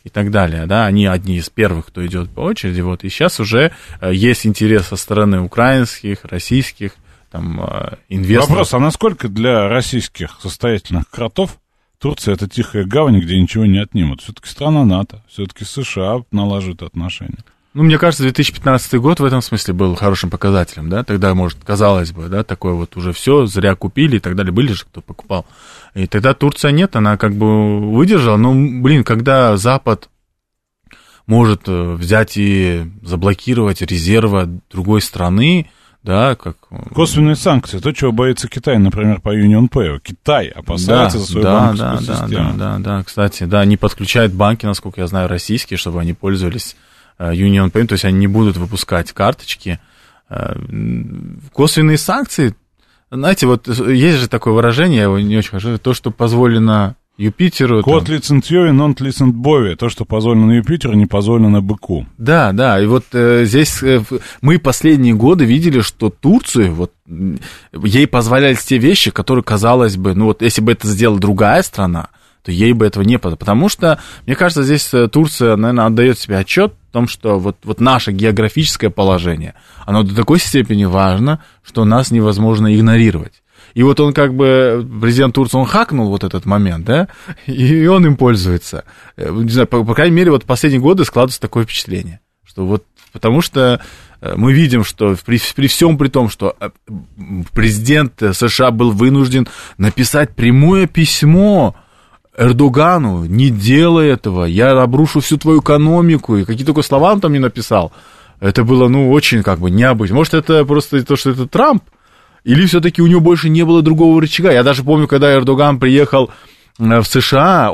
и так далее, да, они одни из первых, кто идет по очереди, вот, и сейчас уже есть интерес со стороны украинских, российских, там, инвесторов. Вопрос, а насколько для российских состоятельных кротов Турция — это тихая гавань, где ничего не отнимут? Все-таки страна НАТО, все-таки США налаживают отношения. Ну, мне кажется, 2015 год в этом смысле был хорошим показателем, да, тогда, может, казалось бы, да, такое вот уже все зря купили и так далее, были же, кто покупал. И тогда Турция нет, она как бы выдержала, но, блин, когда Запад может взять и заблокировать резервы другой страны, да, как... Косвенные санкции, то, чего боится Китай, например, по Union Pay. Китай опасается за свою банковскую систему. Да, кстати, да, не подключают банки, насколько я знаю, российские, чтобы они пользовались Union Pay, то есть они не будут выпускать карточки. Косвенные санкции, знаете, вот есть же такое выражение, я его не очень хочу, то, что позволено Юпитеру... Кот лицент Йове, нон лицент Бове. То, что позволено Юпитеру, не позволено быку. Да, и вот здесь мы последние годы видели, что Турцию, вот, ей позволялись те вещи, которые, казалось бы, ну вот если бы это сделала другая страна, то ей бы этого не было. Потому что, мне кажется, здесь Турция, наверное, отдает себе отчет в том, что вот наше географическое положение, оно до такой степени важно, что нас невозможно игнорировать. И вот он как бы, президент Турции, он хакнул вот этот момент, да, и он им пользуется. Не знаю, по крайней мере, вот последние годы складывается такое впечатление, что вот, потому что мы видим, что при всем при том, что президент США был вынужден написать прямое письмо Эрдогану: не делай этого, я обрушу всю твою экономику, и какие только слова он там не написал. Это было, ну, очень как бы необычно. Может, это просто то, что это Трамп, или все-таки у него больше не было другого рычага? Я даже помню, когда Эрдоган приехал в США,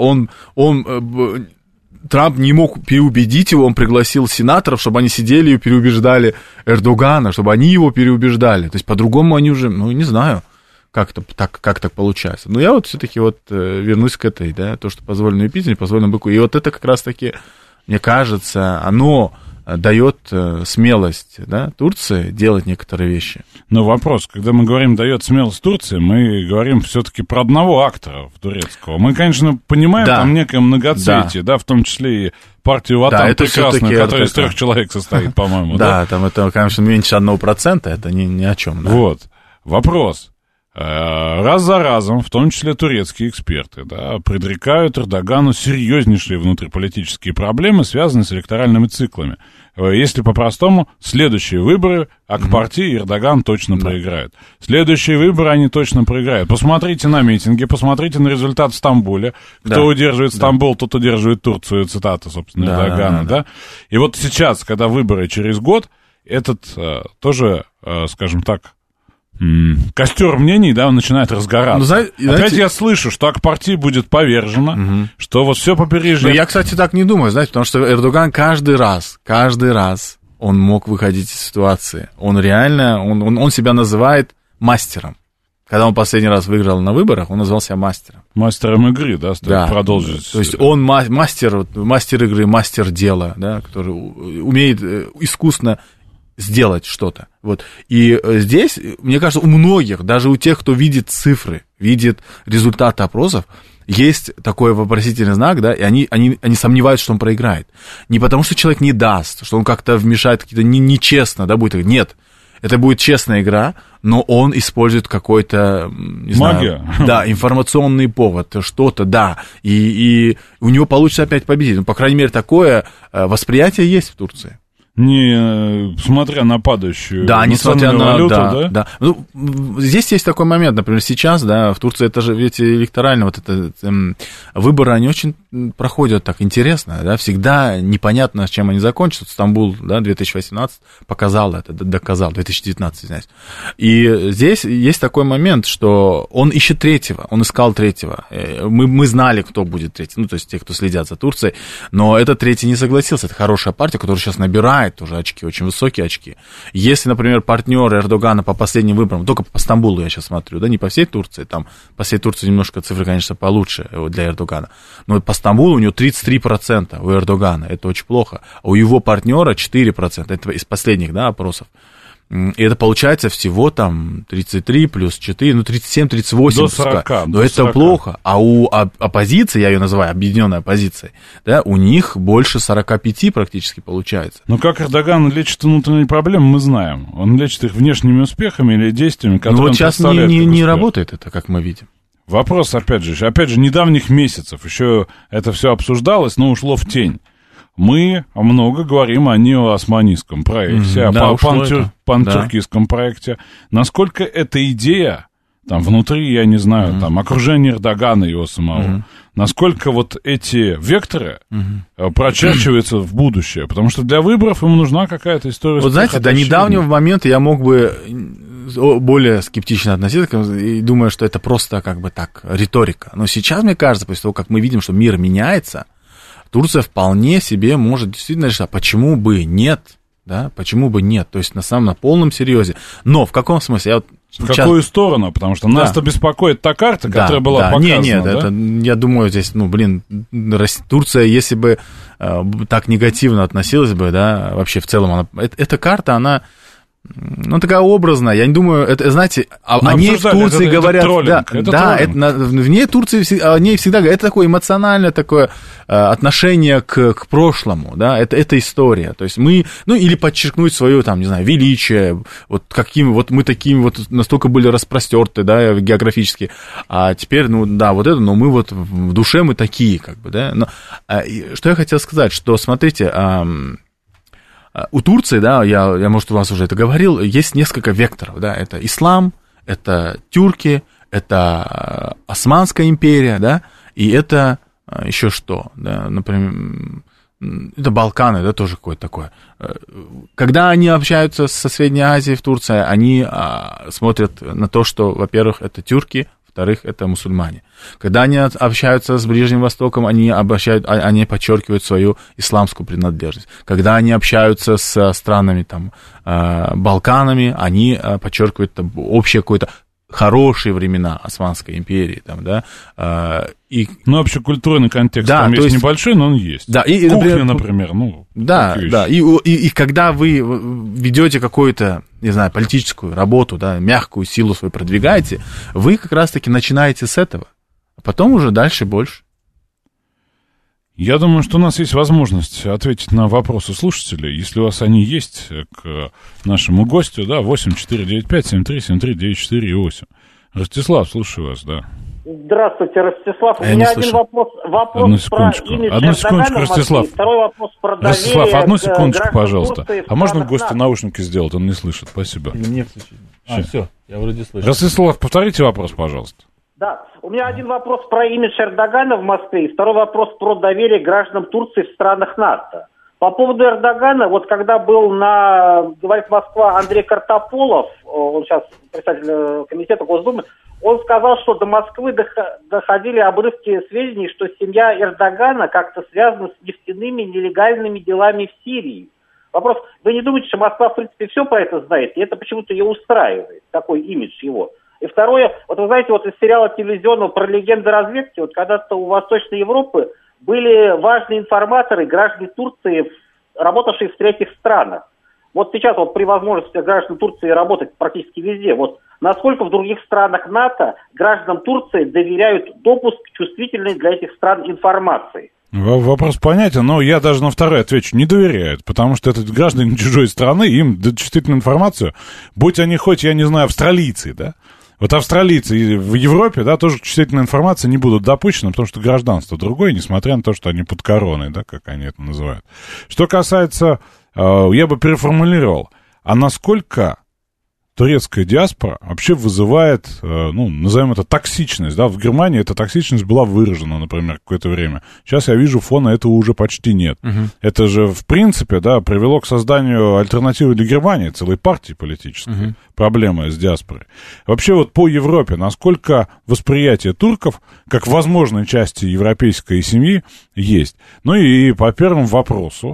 Трамп не мог переубедить его, он пригласил сенаторов, чтобы они сидели и переубеждали Эрдогана, чтобы они его переубеждали. То есть по-другому они уже, ну, не знаю, как так получается. Но я вот все-таки вот вернусь к этой, да, то, что позволено Юпитеру, не позволено быку. И вот это как раз-таки, мне кажется, оно дает смелость, да, Турции делать некоторые вещи. Но вопрос, когда мы говорим «дает смелость Турции», мы говорим все-таки про одного актора турецкого. Мы, конечно, понимаем, там некое многоцветие, да, в том числе и партию Ватан прекрасную, которая из 3 человек состоит, по-моему. Да, там это, конечно, меньше 1%, это ни о чем. Да? Вот, вопрос. Раз за разом, в том числе турецкие эксперты, да, предрекают Эрдогану серьезнейшие внутриполитические проблемы, связанные с электоральными циклами. Если по-простому, следующие выборы ак-партии Эрдоган точно проиграет. Следующие выборы они точно проиграют. Посмотрите на митинги, посмотрите на результат в Стамбуле. Кто удерживает Стамбул, тот удерживает Турцию, цитата, собственно, Эрдогана. Да. И вот сейчас, когда выборы через год, этот тоже, скажем так, костер мнений, да, он начинает разгораться. Опять я слышу, что ак-партия будет повержена, что вот все побережье... Но я, кстати, так не думаю, знаете, потому что Эрдоган каждый раз он мог выходить из ситуации. Он реально, он себя называет мастером. Когда он последний раз выиграл на выборах, он назвал себя мастером. Мастером игры, да, стоит продолжить. То есть он мастер игры, мастер дела, да, который умеет искусно сделать что-то. Вот. И здесь, мне кажется, у многих, даже у тех, кто видит цифры, видит результаты опросов, есть такой вопросительный знак, да, и они сомневаются, что он проиграет. Не потому, что человек не даст, что он как-то вмешает какие-то нечестно, да, будет. Нет, это будет честная игра, но он использует какой-то, не знаю, да, информационный повод, что-то, да, и у него получится опять победить. Ну, по крайней мере, такое восприятие есть в Турции. Не смотря на падающую несмотря на валюту, да? Ну, здесь есть такой момент, например, сейчас, да, в Турции это же ведь электорально, вот это выборы, они очень проходят так интересно, да, всегда непонятно, с чем они закончатся. Стамбул, да, 2018 показал это, доказал, 2019, извиняюсь. И здесь есть такой момент, что он ищет третьего, он искал третьего. Мы знали, кто будет третий, ну, то есть те, кто следят за Турцией, но этот третий не согласился. Это хорошая партия, которая сейчас набирает тоже очки, очень высокие очки. Если, например, партнер Эрдогана по последним выборам, только по Стамбулу я сейчас смотрю, да, не по всей Турции, там по всей Турции немножко цифры, конечно, получше для Эрдогана, но по Стамбулу у него 33% у Эрдогана, это очень плохо, а у его партнера 4%, это из последних, да, опросов. И это получается всего там 33 плюс 4, ну 37-38. До 40. Но это 40. Плохо. А у оппозиции, я ее называю объединенной оппозицией, да, у них больше 45 практически получается. Но как Эрдоган лечит внутренние проблемы, мы знаем. Он лечит их внешними успехами или действиями, которые вот сейчас не работает это, как мы видим. Вопрос, опять же, недавних месяцев. Еще это все обсуждалось, но ушло в тень. Мы много говорим о неоосманистском проекте, о пантюркистском проекте. Насколько эта идея, там, внутри, я не знаю, там, окружение Эрдогана его самого, насколько вот эти векторы прочерчиваются в будущее? Потому что для выборов ему нужна какая-то история. Вот знаете, до недавнего момента я мог бы более скептично относиться и думаю, что это просто как бы так, риторика. Но сейчас, мне кажется, после того, как мы видим, что мир меняется, Турция вполне себе может действительно решить, а почему бы нет, да, почему бы нет, то есть на полном серьезе. Но в каком смысле? В какую сторону? Потому что нас-то беспокоит та карта, которая была показана. Нет, да? Это, я думаю, здесь, Турция, если бы так негативно относилась бы, да, вообще в целом, эта карта, она... такая образная, я не думаю, это, знаете, о ней в Турции говорят, в ней Турции о ней всегда говорят, это такое эмоциональное такое отношение к прошлому, да, это история, то есть мы, или подчеркнуть свое, там, не знаю, величие, вот каким, вот мы такими вот настолько были распростерты, да, географически, а теперь, но мы вот в душе мы такие, как бы, да, но что я хотел сказать, что, смотрите, у Турции, да, я, может, у вас уже это говорил, есть несколько векторов, да, это ислам, это тюрки, это Османская империя, да, и это еще что, да, например, это Балканы, да, тоже какое-то такое. Когда они общаются со Средней Азией в Турции, они смотрят на то, что, во-первых, это тюрки, во-вторых, это мусульмане. Когда они общаются с Ближним Востоком, они подчеркивают свою исламскую принадлежность. Когда они общаются с странами, там, Балканами, они подчеркивают там, общее какое-то хорошие времена Османской империи, там, да, общекультурный контекст там есть небольшой, но он есть. Да, кухня, например, и когда вы ведете какую-то, не знаю, политическую работу, да, мягкую силу свою продвигаете, вы как раз-таки начинаете с этого, а потом уже дальше больше. Я думаю, что у нас есть возможность ответить на вопросы слушателей, если у вас они есть, к нашему гостю, да, 8495-7373-94-8. Ростислав, слушаю вас, да. Здравствуйте, Ростислав. У меня один вопрос про имидж Эрдогана, Ростислав. Второй вопрос про доверие. Ростислав, одну секундочку, пожалуйста. А можно гостю наушники сделать? Он не слышит, спасибо. Мне включили. Все, я вроде слышу. Ростислав, повторите вопрос, пожалуйста. Да, у меня один вопрос про имидж Эрдогана в Москве, и второй вопрос про доверие гражданам Турции в странах НАТО. По поводу Эрдогана, вот когда был говорит Москва, Андрей Картополов, он сейчас председатель комитета Госдумы, он сказал, что до Москвы доходили обрывки сведений, что семья Эрдогана как-то связана с нефтяными нелегальными делами в Сирии. Вопрос, вы не думаете, что Москва, в принципе, все про это знает, и это почему-то ее устраивает, такой имидж его? И второе, вот вы знаете, вот из сериала телевизионного про легенды разведки, вот когда-то у Восточной Европы были важные информаторы, граждане Турции, работавшие в третьих странах. Вот сейчас вот при возможности граждан Турции работать практически везде, вот насколько в других странах НАТО гражданам Турции доверяют допуск к чувствительной для этих стран информации? Вопрос понятен, но я даже на второй отвечу, не доверяют, потому что это граждане чужой страны, им чувствительную информацию, будь они хоть, я не знаю, австралийцы, да? Вот австралийцы в Европе, да, тоже к чувствительной информации не будут допущены, потому что гражданство другое, несмотря на то, что они под короной, да, как они это называют. Что касается, я бы переформулировал, а насколько турецкая диаспора вообще вызывает, назовем это токсичность, да, в Германии эта токсичность была выражена, например, какое-то время. Сейчас я вижу, фона этого уже почти нет. Это же, в принципе, да, привело к созданию альтернативы для Германии, целой партии политической, проблемы с диаспорой. Вообще вот по Европе, насколько восприятие турков, как возможной части европейской семьи, есть. Ну и по первому вопросу,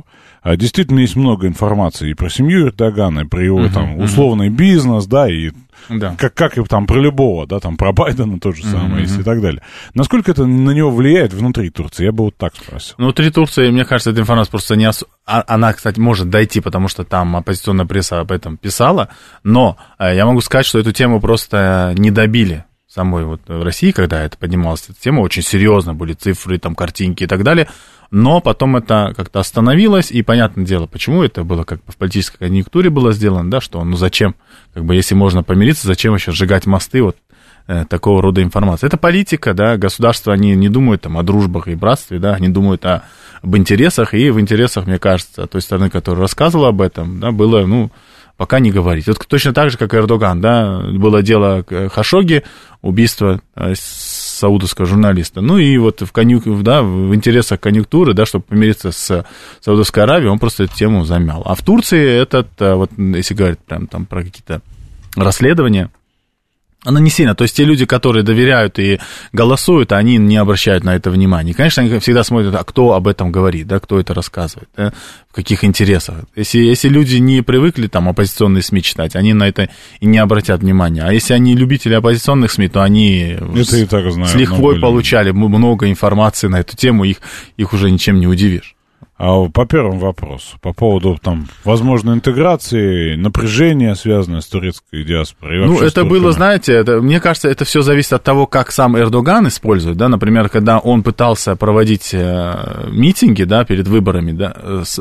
действительно есть много информации и про семью Эрдогана, и про его там условный бизнес, да, и как и там про любого, да, там про Байдена то же самое, и так далее. Насколько это на него влияет внутри Турции? Я бы вот так спросил. Внутри Турции, мне кажется, эта информация просто не она, кстати, может дойти, потому что там оппозиционная пресса об этом писала, но я могу сказать, что эту тему просто не добили самой вот в России, когда это поднималась эта тема, очень серьезно были цифры, там, картинки и так далее, но потом это как-то остановилось, и понятное дело, почему это было как бы в политической конъюнктуре было сделано, да, что, ну, зачем, как бы, если можно помириться, зачем еще сжигать мосты, вот, такого рода информации. Это политика, да, государства, они не думают там о дружбах и братстве, да, они думают об интересах, и в интересах, мне кажется, той стороны, которая рассказывала об этом, да, было, ну, пока не говорить. Вот точно так же, как и Эрдоган, да, было дело Хашогги, убийство саудовского журналиста. Ну и вот в интересах конъюнктуры, да, чтобы помириться с Саудовской Аравией, он просто эту тему замял. А в Турции вот если говорить прям там про какие-то расследования, она не сильно. То есть те люди, которые доверяют и голосуют, они не обращают на это внимания. Конечно, они всегда смотрят, а кто об этом говорит, да, кто это рассказывает, да, в каких интересах. Если люди не привыкли там оппозиционные СМИ читать, они на это и не обратят внимания. А если они любители оппозиционных СМИ, то они с лихвой получали много информации на эту тему, их уже ничем не удивишь. А по первому вопросу, по поводу там возможной интеграции, напряжения, связанное с турецкой диаспорой. Ну, это было, знаете, мне кажется, это все зависит от того, как сам Эрдоган использует, да, например, когда он пытался проводить митинги, да, перед выборами, да,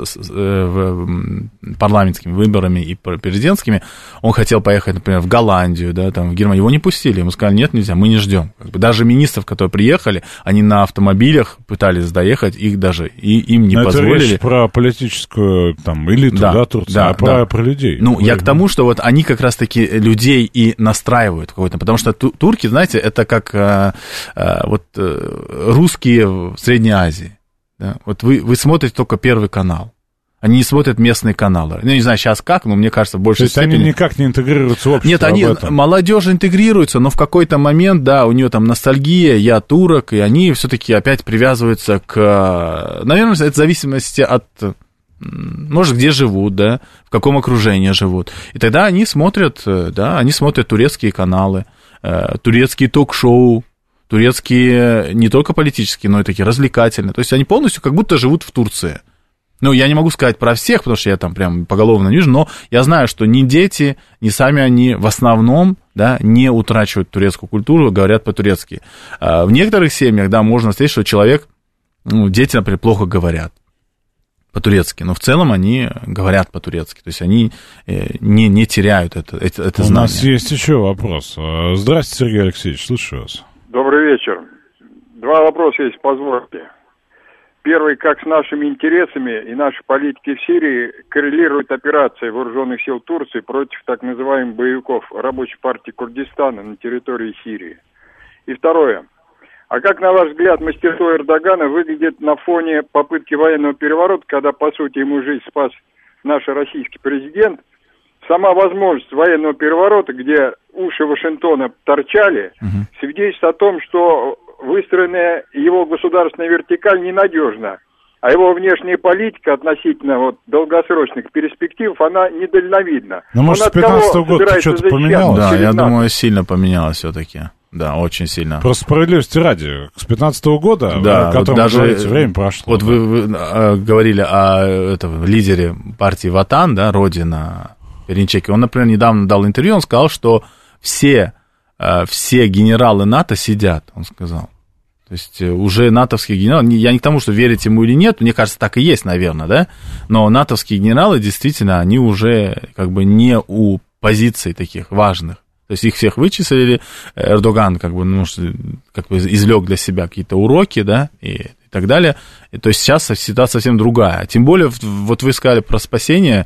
парламентскими выборами и президентскими, он хотел поехать, например, в Голландию, да, там, в Германию, его не пустили, ему сказали, нет, нельзя, мы не ждем. Даже министров, которые приехали, они на автомобилях пытались доехать, их даже, и им не позволили. Речь про политическую там элиту, да, Турции, а про людей. Ну, я к тому, что вот они как раз-таки людей и настраивают какой-то, потому что турки, знаете, это как русские в Средней Азии. Да? Вот вы смотрите только Первый канал. Они не смотрят местные каналы. Я не знаю, сейчас как, но мне кажется, в большей степени... То есть они никак не интегрируются в общество? Нет, молодежь интегрируется, но в какой-то момент, да, у нее там ностальгия, я турок, и они все-таки опять привязываются к... Наверное, это в зависимости от... Может, где живут, да, в каком окружении живут. И тогда они смотрят, да, турецкие каналы, турецкие ток-шоу, турецкие не только политические, но и такие развлекательные. То есть они полностью как будто живут в Турции. Ну, я не могу сказать про всех, потому что я там прям поголовно не вижу, но я знаю, что ни дети, ни сами они в основном, да, не утрачивают турецкую культуру, говорят по-турецки. В некоторых семьях, да, можно встретить, что человек, ну, дети, например, плохо говорят по-турецки, но в целом они говорят по-турецки, то есть они не теряют это знание. У нас есть еще вопрос. Здравствуйте, Сергей Алексеевич, слушаю вас. Добрый вечер. Два вопроса есть, позвольте. Первый, как с нашими интересами и нашей политикой в Сирии коррелирует операция вооруженных сил Турции против так называемых боевиков Рабочей партии Курдистана на территории Сирии. И второе. А как, на ваш взгляд, мастерство Эрдогана выглядит на фоне попытки военного переворота, когда, по сути, ему жизнь спас наш российский президент? Сама возможность военного переворота, где уши Вашингтона торчали, свидетельствует о том, что выстроенная его государственная вертикаль ненадежна, а его внешняя политика относительно вот долгосрочных перспектив, она недальновидна. Ну, может, с 15 года что-то поменялось? Да, я думаю, сильно поменялось все-таки. Да, очень сильно. Просто справедливости ради, с 15 года, да, о котором даже, вы говорите, время прошло. Вот вы говорили о лидере партии Ватан, да, Родина Перенчеки. Он, например, недавно дал интервью, он сказал, что все генералы НАТО сидят, он сказал. То есть уже натовские генералы, я не к тому, что верить ему или нет, мне кажется, так и есть, наверное, да, но натовские генералы, действительно, они уже как бы не у позиций таких важных. То есть их всех вычислили, Эрдоган как бы, извлек для себя какие-то уроки, да, и так далее. И, то есть сейчас ситуация совсем другая. Тем более, вот вы сказали про спасение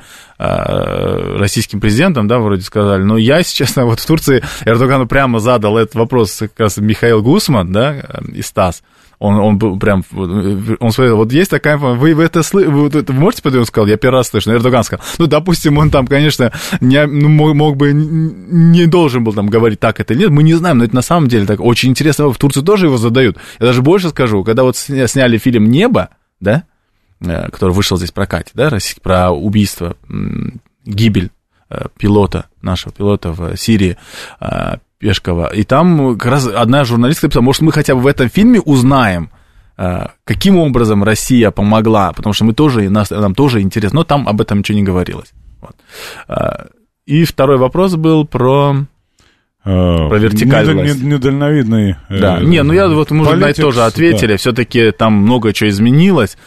российским президентом, да, вроде сказали, но я, если честно, вот в Турции Эрдогану прямо задал этот вопрос как раз Михаил Гусман, да, и Стас. Он прям, он сказал, вот есть такая, вы это вы можете подумать, он сказал, я первый раз слышу, Эрдоган сказал, ну, допустим, он там, конечно, мог бы, не должен был там говорить так это или нет, мы не знаем, но это на самом деле так очень интересно, в Турции тоже его задают. Я даже больше скажу, когда вот сняли фильм «Небо», да, который вышел здесь в прокате, да, про убийство, гибель нашего пилота в Сирии, Пешкова. И там как раз одна журналистка написала, может, мы хотя бы в этом фильме узнаем, каким образом Россия помогла, потому что нам тоже интересно, но там об этом ничего не говорилось. Вот. И второй вопрос был про вертикальность. Недальновидный. Да. Мы уже на это тоже ответили. Да. Все-таки там много чего изменилось.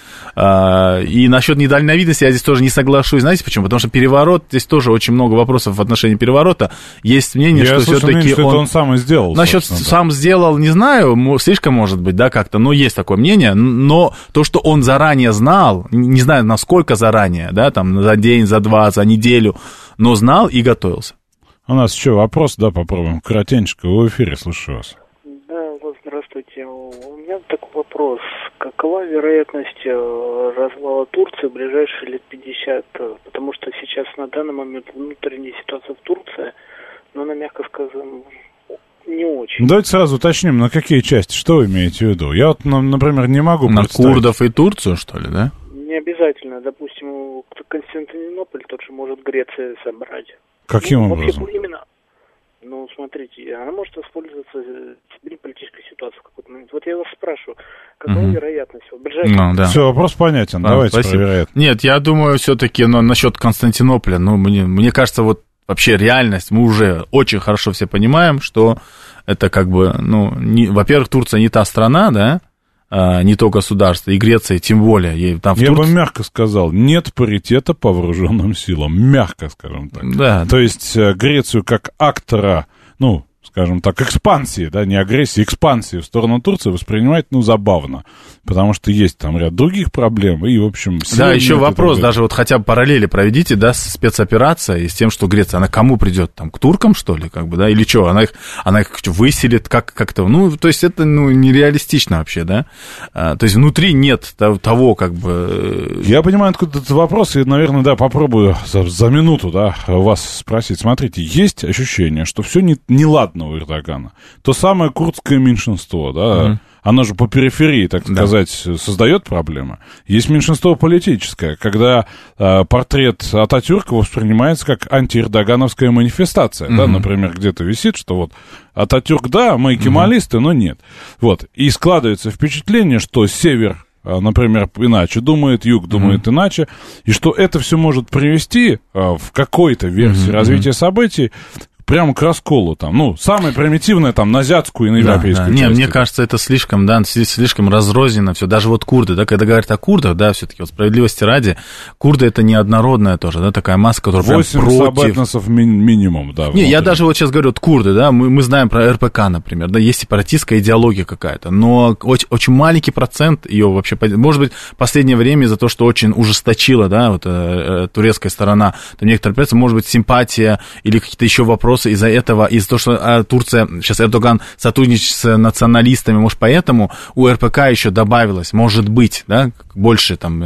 И насчет недальновидности я здесь тоже не соглашусь. Знаете почему? Потому что переворот, здесь тоже очень много вопросов в отношении переворота. Есть мнение, что все-таки он сам и сделал. Насчет сам сделал, не знаю, слишком может быть, да, как-то, но есть такое мнение. Но то, что он заранее знал, не знаю, насколько заранее, да, там, за день, за два, за неделю, но знал и готовился. У нас еще вопрос, да, попробуем. Коротенько, в эфире, слушаю вас. Да, здравствуйте. У меня такой вопрос. Какова вероятность развала Турции в ближайшие лет 50? Потому что сейчас на данный момент внутренняя ситуация в Турции, но она, мягко скажем, не очень. Давайте сразу уточним, на какие части, что вы имеете в виду? Я вот, например, не могу представить. На курдов и Турцию, что ли, да? Не обязательно. Допустим, Константинополь тот же может Греция собрать. Каким образом? Именно, смотрите, она может воспользоваться политической ситуацией в какой-то момент. Вот я вас спрашиваю, какова вероятность? Да. Все, вопрос понятен, давайте проверяем. Нет, я думаю, все-таки насчет Константинополя, мне кажется, вот вообще реальность, мы уже очень хорошо все понимаем, что это как бы, во-первых, Турция не та страна, да, не то государство, и Греция тем более. Я бы мягко сказал, нет паритета по вооруженным силам, мягко скажем так. Да. То есть Грецию как актора, скажем так, экспансии, да, не агрессии, экспансии в сторону Турции воспринимать, забавно, потому что есть там ряд других проблем, и, в общем... Да, еще вопрос, даже вот хотя бы параллели проведите, да, с спецоперацией, и с тем, что Греция, она кому придет, там, к туркам, что ли, как бы, да, или что, она их выселит, как-то, то есть это, нереалистично вообще, да, то есть внутри нет того, как бы... Я понимаю, откуда этот вопрос, и, наверное, да, попробую за минуту, да, вас спросить. Смотрите, есть ощущение, что все неладно у Эрдогана. То самое курдское меньшинство, да, оно же по периферии, так сказать, создает проблемы. Есть меньшинство политическое, когда портрет Ататюрка воспринимается как антиэрдогановская манифестация, да, например, где-то висит, что вот Ататюрк, да, мы кемалисты, но нет. Вот, и складывается впечатление, что север, например, иначе думает, юг думает иначе, и что это все может привести в какой-то версии развития событий прямо к расколу там. Самое примитивное там на азиатскую и на европейскую часть. Мне кажется, это слишком разрозненно все. Даже вот курды, да, когда говорят о курдах, да, все-таки вот справедливости ради, курды это неоднородная тоже, да, такая масса, которая прям против. 8 сабэтносов минимум, да. Не, я даже вот сейчас говорю, вот курды, да, мы знаем про РПК, например, да, есть сепаратистская идеология какая-то, но очень маленький процент ее вообще, может быть, в последнее время из-за того, что очень ужесточила, да, вот турецкая сторона, там некоторые процессы, может быть, симпатия или какие-то еще вопросы из-за этого, из-за того, что Турция, сейчас Эрдоган сотрудничает с националистами, может, поэтому у РПК еще добавилось, может быть, да, больше там,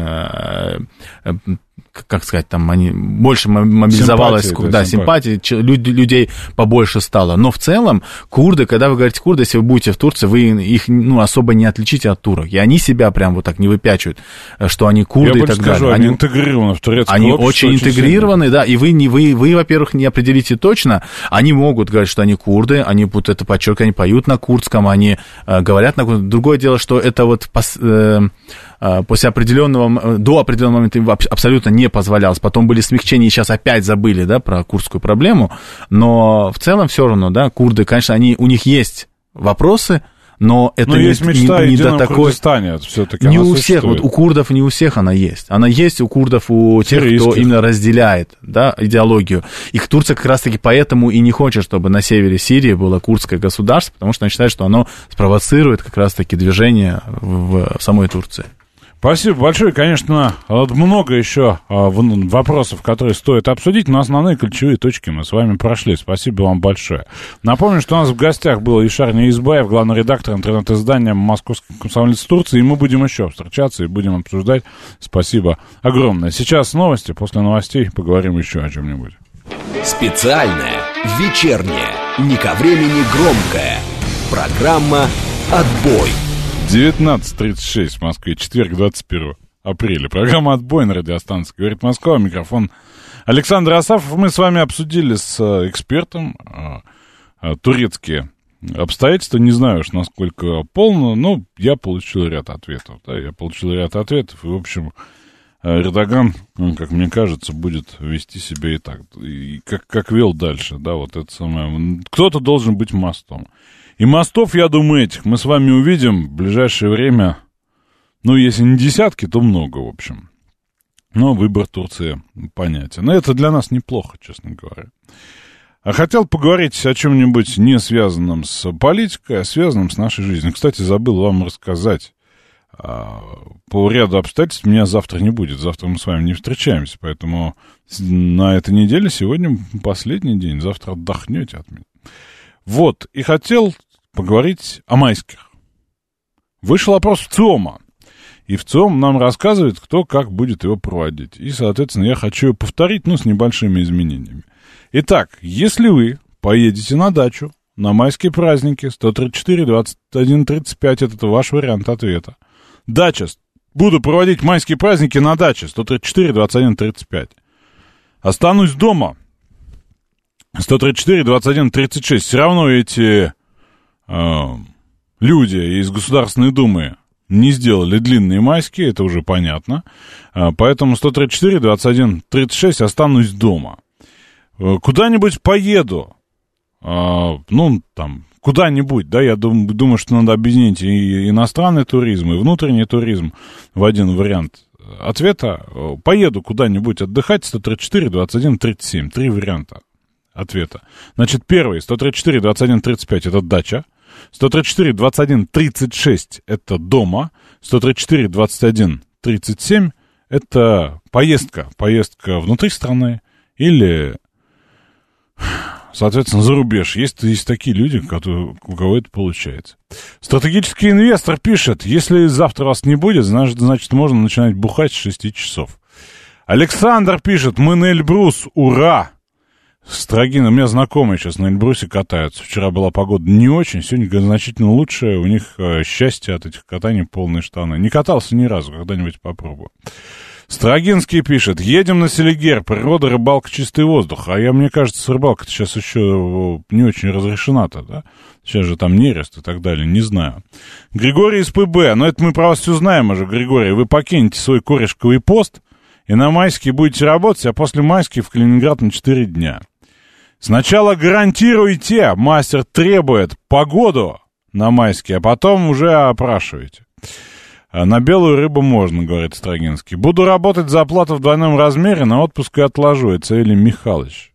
как сказать, там, они больше мобилизовалось, симпатии, людей побольше стало. Но в целом, курды, когда вы говорите курды, если вы будете в Турции, вы их, особо не отличите от турок. И они себя прям вот так не выпячивают, что они курды и так далее. Они интегрированы в турецкое общество. Они очень интегрированы, да, и вы, во-первых, не определите точно, они могут говорить, что они курды, они будут это подчеркивать, они поют на курдском, они говорят на курдском. Другое дело, что это вот после до определенного момента им абсолютно не позволялось. Потом были смягчения, и сейчас опять забыли, да, про курдскую проблему. Но в целом все равно, да, курды, конечно, у них есть вопросы, но это есть мечта не до такой... Курдистане, все-таки не у всех, вот у курдов не у всех она есть. Она есть у курдов, у тех, кто именно разделяет, да, идеологию. И Турция как раз-таки поэтому и не хочет, чтобы на севере Сирии было курдское государство, потому что она считает, что оно спровоцирует как раз-таки движение в самой Турции. Спасибо большое. Конечно, много еще вопросов, которые стоит обсудить, но основные ключевые точки мы с вами прошли. Спасибо вам большое. Напомню, что у нас в гостях был Ишар Неизбаев, главный редактор интернет-издания «Московский комсомолец Турции», и мы будем еще встречаться и будем обсуждать. Спасибо огромное. Сейчас новости, после новостей поговорим еще о чем-нибудь. Специальная, вечерняя, не ко времени громкая программа «Отбой». 19:36 в Москве, четверг, 21 апреля. Программа «Отбой» на радиостанции «Говорит Москва». Микрофон Александр Асафов. Мы с вами обсудили с экспертом турецкие обстоятельства. Не знаю уж, насколько полно, но я получил ряд ответов. Да, и, в общем, Эрдоган, как мне кажется, будет вести себя и так. И как вел дальше, да, вот это самое. Кто-то должен быть мостом. И мостов, я думаю, этих мы с вами увидим в ближайшее время, ну, если не десятки, то много, в общем. Но выбор Турции понятен. Но это для нас неплохо, честно говоря. А хотел поговорить о чем-нибудь не связанном с политикой, а связанном с нашей жизнью. Кстати, забыл вам рассказать. По ряду обстоятельств меня завтра не будет. Завтра мы с вами не встречаемся. Поэтому на этой неделе сегодня последний день. Завтра отдохнете от меня. Вот. И хотел поговорить о майских. Вышел опрос в ЦИОМа. И в ЦИОМ нам рассказывает, кто как будет его проводить. И, соответственно, я хочу его повторить, с небольшими изменениями. Итак, если вы поедете на дачу на майские праздники 134, 21, 35, это ваш вариант ответа. Дача. Буду проводить майские праздники на даче 134, 21, 35. Останусь дома 134, 21, 36. Все равно эти люди из Государственной Думы не сделали длинные майские, это уже понятно. Поэтому 134, 21, 36 останусь дома. Куда-нибудь поеду. Куда-нибудь, да, я думаю, что надо объединить и иностранный туризм, и внутренний туризм в один вариант ответа. Поеду куда-нибудь отдыхать, 134, 21, 37, 3 варианта ответа. Значит, первый, 134, 21, 35, это дача. 134, 21, 36, это дома. 134, 21, 37, это поездка. Поездка внутри страны или... Соответственно, за рубеж. Есть такие люди, у кого это получается. Стратегический инвестор пишет, если завтра вас не будет, значит, можно начинать бухать с 6 часов. Александр пишет, мы на Эльбрус, ура! Строгин, у меня знакомые сейчас на Эльбрусе катаются. Вчера была погода не очень, сегодня значительно лучше. У них счастье от этих катаний полные штаны. Не катался ни разу, когда-нибудь попробую. Строгинский пишет, едем на Селигер, природа, рыбалка, чистый воздух. А мне кажется, рыбалка-то сейчас еще не очень разрешена-то, да? Сейчас же там нерест и так далее, не знаю. Григорий из ПБ, но это мы про вас все знаем уже, Григорий. Вы покинете свой корешковый пост и на майские будете работать, а после майских в Калининград на 4 дня. Сначала гарантируйте, мастер требует погоду на майские, а потом уже опрашиваете. На белую рыбу можно, говорит Строгинский. Буду работать за оплату в двойном размере, на отпуск и отложу. Это Савелий Михайлович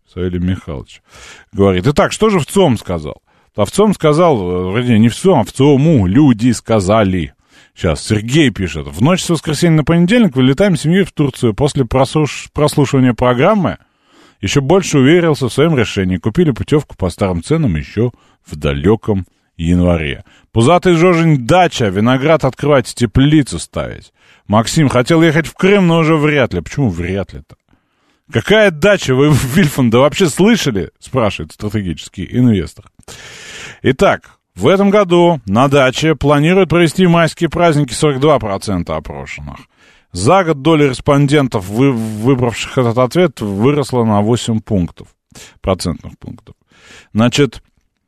говорит. Итак, что же в ЦИОМ сказал? А в ЦИОМ сказал, вернее, не в ЦИОМ, а в ЦИОМу люди сказали. Сейчас, Сергей пишет. В ночь с воскресенья на понедельник вылетаем с семьей в Турцию. После прослушивания программы еще больше уверился в своем решении. Купили путевку по старым ценам еще в далеком январе. Пузатый Жожень дача, виноград открывать, теплицу ставить. Максим хотел ехать в Крым, но уже вряд ли. Почему вряд ли-то? Какая дача? Вы, Вильфан, да вообще слышали? Спрашивает стратегический инвестор. Итак, в этом году на даче планируют провести майские праздники 42% опрошенных. За год доля респондентов, выбравших этот ответ, выросла на 8 процентных пунктов. Значит,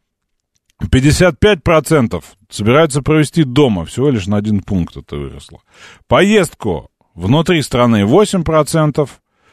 55% собираются провести дома, всего лишь на 1 пункт это выросло. Поездку внутри страны 8%,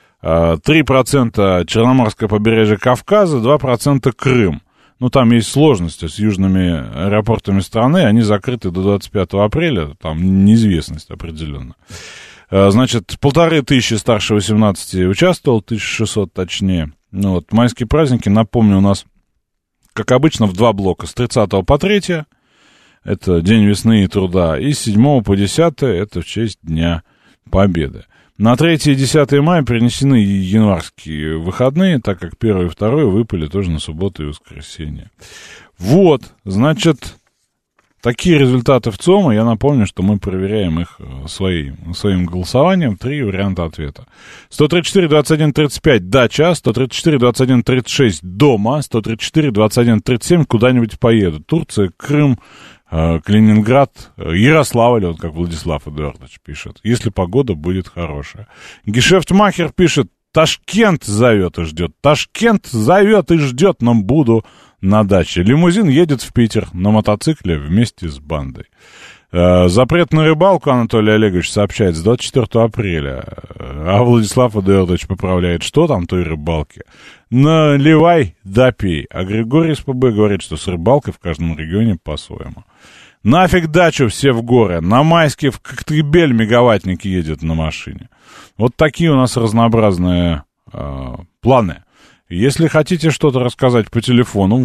3% Черноморское побережье Кавказа, 2% Крым. Ну, там есть сложности с южными аэропортами страны, они закрыты до 25 апреля, там неизвестность определенно. Значит, 1500 старше 18 участвовал, 1600 точнее. Ну, вот, майские праздники, напомню, у нас, как обычно, в 2 блока. С 30 по 3, это День весны и труда, и с 7 по 10, это в честь Дня Победы. На 3 и 10 мая перенесены январские выходные, так как 1 и 2 выпали тоже на субботу и воскресенье. Вот, значит, такие результаты в ЦИОМа. Я напомню, что мы проверяем их своим голосованием. 3 варианта ответа. 134, 21, 35 дача, 134, 21, 36 дома, 134, 21, 37 куда-нибудь поеду. Турция, Крым, Калининград, Ярославль, вот как Владислав Эдуардович пишет, если погода будет хорошая. Гешефтмахер пишет, Ташкент зовет и ждет. Ташкент зовет и ждет, но буду на даче. Лимузин едет в Питер на мотоцикле вместе с бандой. Запрет на рыбалку, Анатолий Олегович сообщает, с 24 апреля. А Владислав Эдуардович поправляет, что там той рыбалки? Наливай, да пей. А Григорий из ПБ говорит, что с рыбалкой в каждом регионе по-своему. Нафиг дачу, все в горы. На Майске в Коктебель мегаваттник едет на машине. Вот такие у нас разнообразные планы. Если хотите что-то рассказать по телефону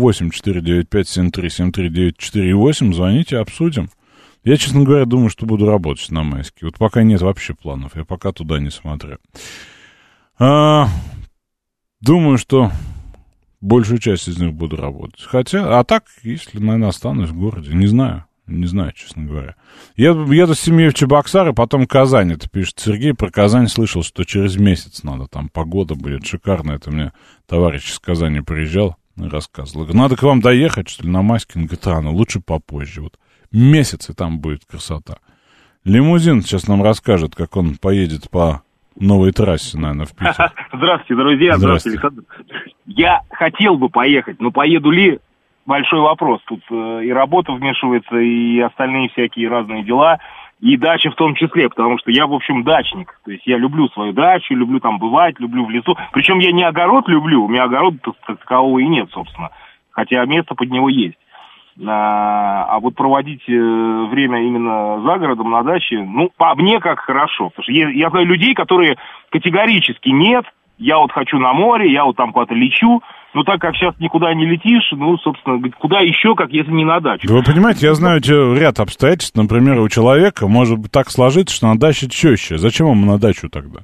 8495-7373-948, звоните, обсудим. Я, честно говоря, думаю, что буду работать на Майске. Вот пока нет вообще планов, я пока туда не смотрю. Думаю, что большую часть из них буду работать. Хотя, а так, если, наверное, останусь в городе, не знаю. Не знаю, честно говоря. Еду с семьей в Чебоксары, потом Казань. Это пишет Сергей. Про Казань слышал, что через месяц надо. Там погода будет шикарная. Это мне товарищ из Казани приезжал и рассказывал. Надо к вам доехать, что ли, на Майске? Он говорит, но лучше попозже. Вот месяц, и там будет красота. Лимузин сейчас нам расскажет, как он поедет по новой трассе, наверное, в Питер. Здравствуйте, друзья. Здравствуйте, Александр. Я хотел бы поехать, но поеду ли? Большой вопрос. Тут и работа вмешивается, и остальные всякие разные дела, и дача в том числе, потому что я, в общем, дачник. То есть я люблю свою дачу, люблю там бывать, люблю в лесу. Причем я не огород люблю, у меня огорода как такового и нет, собственно. Хотя место под него есть. А вот проводить время именно за городом, на даче, по мне как хорошо. Потому что я знаю людей, которые категорически нет, я вот хочу на море, я вот там куда-то лечу. Но так как сейчас никуда не летишь, собственно, куда еще, как если не на дачу. Да вы понимаете, я знаю ряд обстоятельств. Например, у человека может быть так сложиться, что на даче теща. Зачем ему на дачу тогда?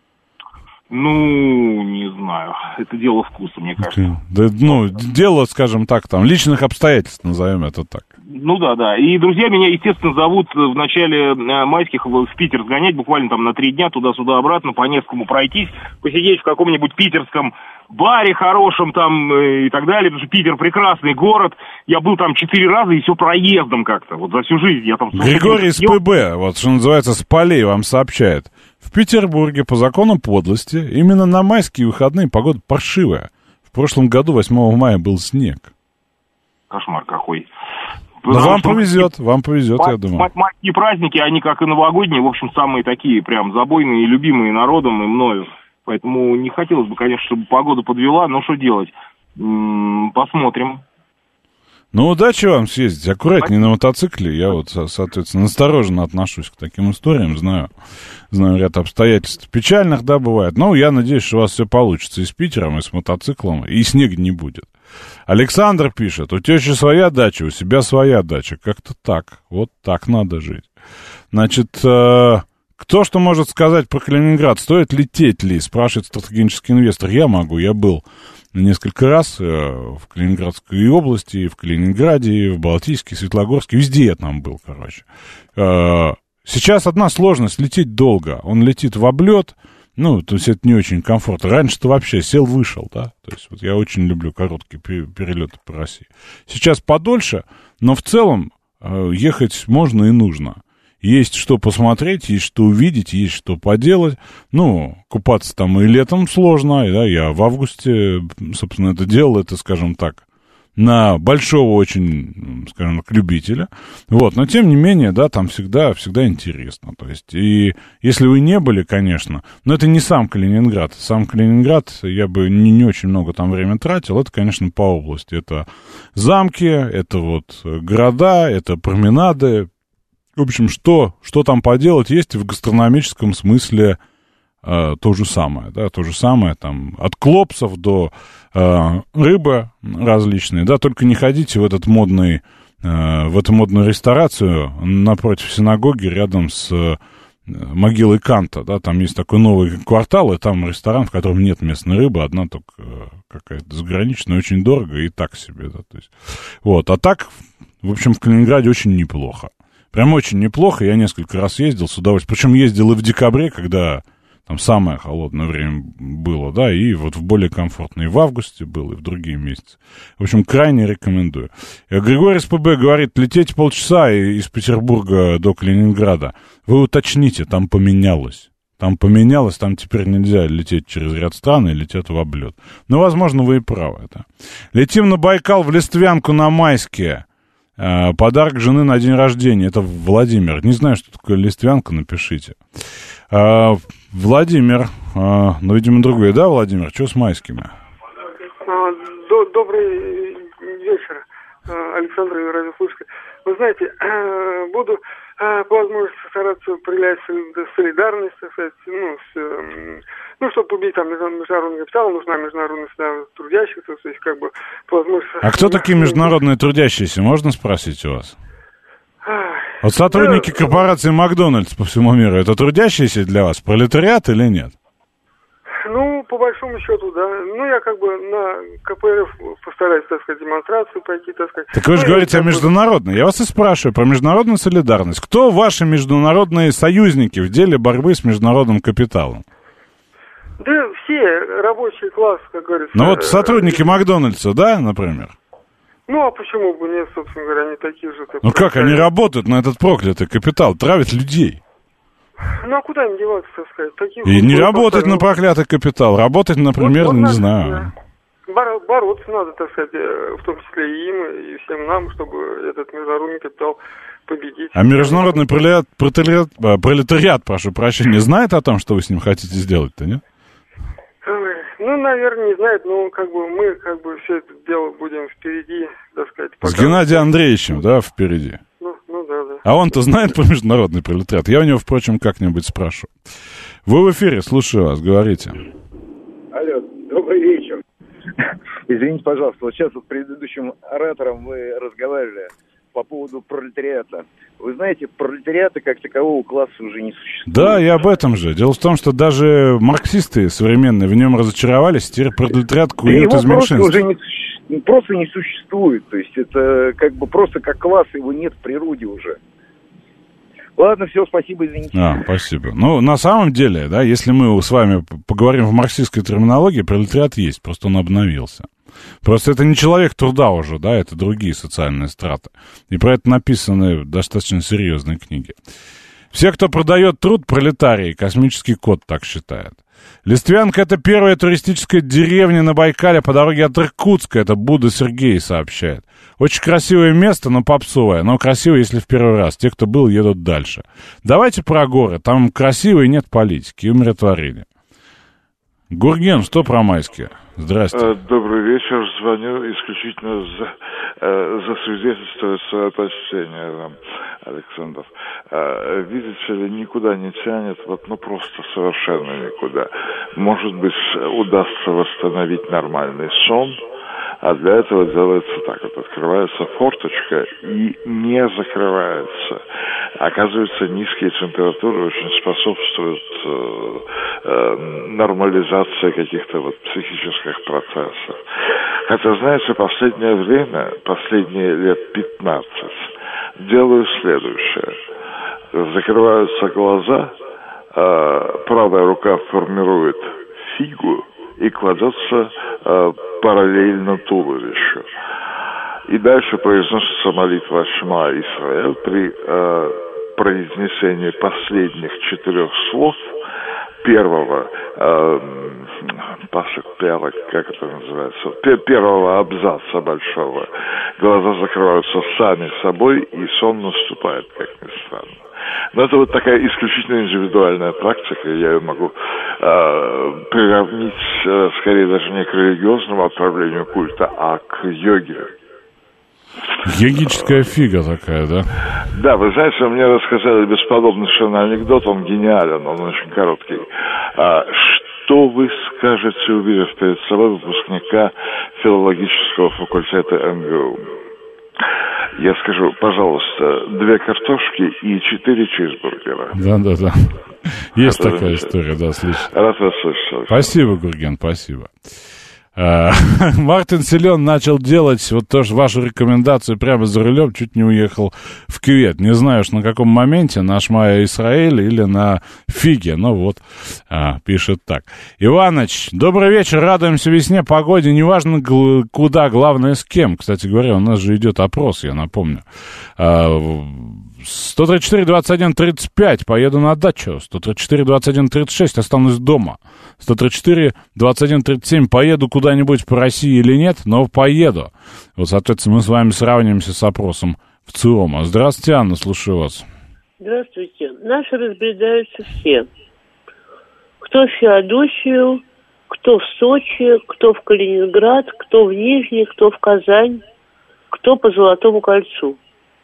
Не знаю. Это дело вкуса, мне кажется. Да, дело, скажем так, там, личных обстоятельств, назовем это так. Да. И друзья меня, естественно, зовут в начале майских в Питер сгонять, буквально там на 3 дня, туда-сюда, обратно, по Невскому пройтись, посидеть в каком-нибудь питерском баре хорошем там и так далее, потому что Питер прекрасный город. Я был там 4 раза и все проездом как-то, вот за всю жизнь. Я там Григорий из ПБ, вот что называется, с полей вам сообщает. В Петербурге по закону подлости именно на майские выходные погода паршивая. В прошлом году 8 мая был снег. Кошмар какой. Но вам повезет, я думаю. Майские праздники, они как и новогодние, в общем, самые такие прям забойные и любимые народом и мною. Поэтому не хотелось бы, конечно, чтобы погода подвела, но что делать? Посмотрим. Удачи вам съездить, аккуратнее на мотоцикле. Я вот, соответственно, настороженно отношусь к таким историям, знаю ряд обстоятельств печальных, да, бывает. Но я надеюсь, что у вас все получится и с Питером, и с мотоциклом, и снега не будет. Александр пишет, у тещи своя дача, у себя своя дача. Как-то так, вот так надо жить. Значит, кто что может сказать про Калининград? Стоит лететь ли? Спрашивает стратегический инвестор. Я могу, я был несколько раз в Калининградской области, и в Калининграде, и в Балтийске, Светлогорске, везде я там был, короче. Сейчас одна сложность, лететь долго. Он летит в облет, то есть это не очень комфортно. Раньше-то вообще сел-вышел, да, то есть вот я очень люблю короткие перелеты по России. Сейчас подольше, но в целом ехать можно и нужно. Есть что посмотреть, есть что увидеть, есть что поделать. Купаться там и летом сложно. Да, я в августе, собственно, это делал, это, скажем так, на большого очень, скажем так, любителя. Вот, но тем не менее, да, там всегда интересно. То есть, и если вы не были, конечно, но это не сам Калининград. Сам Калининград, я бы не очень много там времени тратил. Это, конечно, по области. Это замки, это вот города, это променады. В общем, что там поделать, есть и в гастрономическом смысле то же самое, да, то же самое, там, от клопсов до рыбы различные, да, только не ходите в эту модную ресторацию напротив синагоги, рядом с могилой Канта, да, там есть такой новый квартал, и там ресторан, в котором нет местной рыбы, одна только какая-то заграничная, очень дорого и так себе, да, то есть, вот, а так, в общем, в Калининграде очень неплохо. Прям очень неплохо, я несколько раз ездил с удовольствием. Причем ездил и в декабре, когда Там самое холодное время было, да, и вот в более комфортное. И в августе было, и в другие месяцы. В общем, крайне рекомендую. Григорий СПБ говорит, лететь полчаса из Петербурга до Калининграда. Вы уточните, там поменялось. Там поменялось, там теперь нельзя лететь через ряд стран и летят в облет. Но, возможно, вы и правы. Да. Летим на Байкал в Листвянку на Майске. Подарок жены на день рождения. Это Владимир. Не знаю, что такое Листвянка, напишите. Владимир, ну, видимо, другой, да, Владимир? Что с майскими? Добрый вечер, Александр и радиослушатели. Вы знаете, буду по возможности стараться проявлять солидарность, так сказать, чтобы победить там международный капитал, нужна международная среда трудящихся, то есть как бы по возможности... А кто такие международные трудящиеся, можно спросить у вас? Вот сотрудники корпорации Макдональдс по всему миру, это трудящиеся для вас, пролетариат или нет? Ну, по большому счету, да. Ну, я как бы на КПРФ постараюсь, так сказать, демонстрацию пойти, так сказать. Так вы же говорите о международной. Я вас и спрашиваю про международную солидарность. Кто ваши международные союзники в деле борьбы с международным капиталом? Да все, рабочий класс, как говорится. Ну, вот сотрудники Макдональдса, да, например? Ну, а почему бы нет, собственно говоря, они такие же. Ну, как они работают на этот проклятый капитал, травят людей? Ну, а куда им деваться, так сказать? Таких и не работать на проклятый капитал, работать, например, не знаю. Бороться надо, так сказать, в том числе и им, и всем нам, чтобы этот международный капитал победить. А международный пролетариат, прошу прощения, знает о том, что вы с ним хотите сделать-то, нет? Ну, наверное, не знает, но как бы мы все это дело будем впереди, так сказать. С Геннадием Андреевичем, да, впереди? Ну да. А он-то знает про международный пролетариат? Я у него, впрочем, как-нибудь спрошу. Вы в эфире, слушаю вас, говорите. Алло, добрый вечер. Извините, пожалуйста, вот сейчас с предыдущим оратором вы разговаривали по поводу пролетариата. Вы знаете, пролетариата как такового класса уже не существует. Да, и об этом же. Дело в том, что даже марксисты современные в нем разочаровались, теперь пролетариат куют из меньшинства. Просто не существует. То есть это как бы просто как класс, его нет в природе уже. Ладно, все, спасибо, извините. Спасибо. Ну, на самом деле, да, если мы с вами поговорим в марксистской терминологии, пролетариат есть, просто он обновился. Просто это не человек труда уже, да, это другие социальные страты. И про это написаны достаточно серьезные книги. Все, кто продает труд, пролетарии, космический код так считает. Листвянка — это первая туристическая деревня на Байкале по дороге от Иркутска, это Будда Сергей сообщает. Очень красивое место, но попсовое, но красиво, если в первый раз. Те, кто был, едут дальше. Давайте про горы, там красиво и нет политики, и умиротворения. Гурген, что про майские? Здрасте. Добрый вечер. Звоню исключительно засвидетельствовать свое почтение вам, Александр. Видите ли, никуда не тянет, просто совершенно никуда. Может быть, удастся восстановить нормальный сон, а для этого делается так вот, открывается форточка и не закрывается. Оказывается, низкие температуры очень способствуют нормализации каких-то психических процессов. Хотя, знаете, последнее время, последние лет 15, делаю следующее. Закрываются глаза, правая рука формирует фигу и кладется параллельно туловищу. И дальше произносится молитва Шма Исраэль при произнесении последних 4 слов первого как это называется, первого абзаца большого. Глаза закрываются сами собой, и сон наступает, как ни странно. Но это такая исключительно индивидуальная практика, я ее могу приравнить скорее даже не к религиозному отправлению культа, а к йоге. Йогическая фига такая, да? Да, вы знаете, мне рассказали бесподобный совершенно анекдот, он гениален, он очень короткий. Что вы скажете, увидев перед собой выпускника филологического факультета МГУ? Я скажу, пожалуйста, 2 картошки и 4 чизбургера. Да. Есть такая история, да, слышно. Рад вас слышать. Спасибо, Гурген, спасибо. Мартин Силен начал делать вот тоже вашу рекомендацию прямо за рулем, чуть не уехал в кювет. Не знаю, на каком моменте, на Шмая Исраэль или на фиге. Ну вот, пишет так. Иваныч, добрый вечер, радуемся весне, погоде, неважно куда, главное с кем. Кстати говоря, у нас же идет опрос, я напомню. 134-21-35, поеду на дачу. 134-21-36, останусь дома. 134-21-37, поеду куда-нибудь по России или нет, но поеду. Вот, соответственно, мы с вами сравнимся с опросом в ЦИОМа. Здравствуйте, Анна, слушаю вас. Здравствуйте. Наши разбредаются все. Кто в Феодосию, кто в Сочи, кто в Калининград, кто в Нижний, кто в Казань, кто по Золотому кольцу.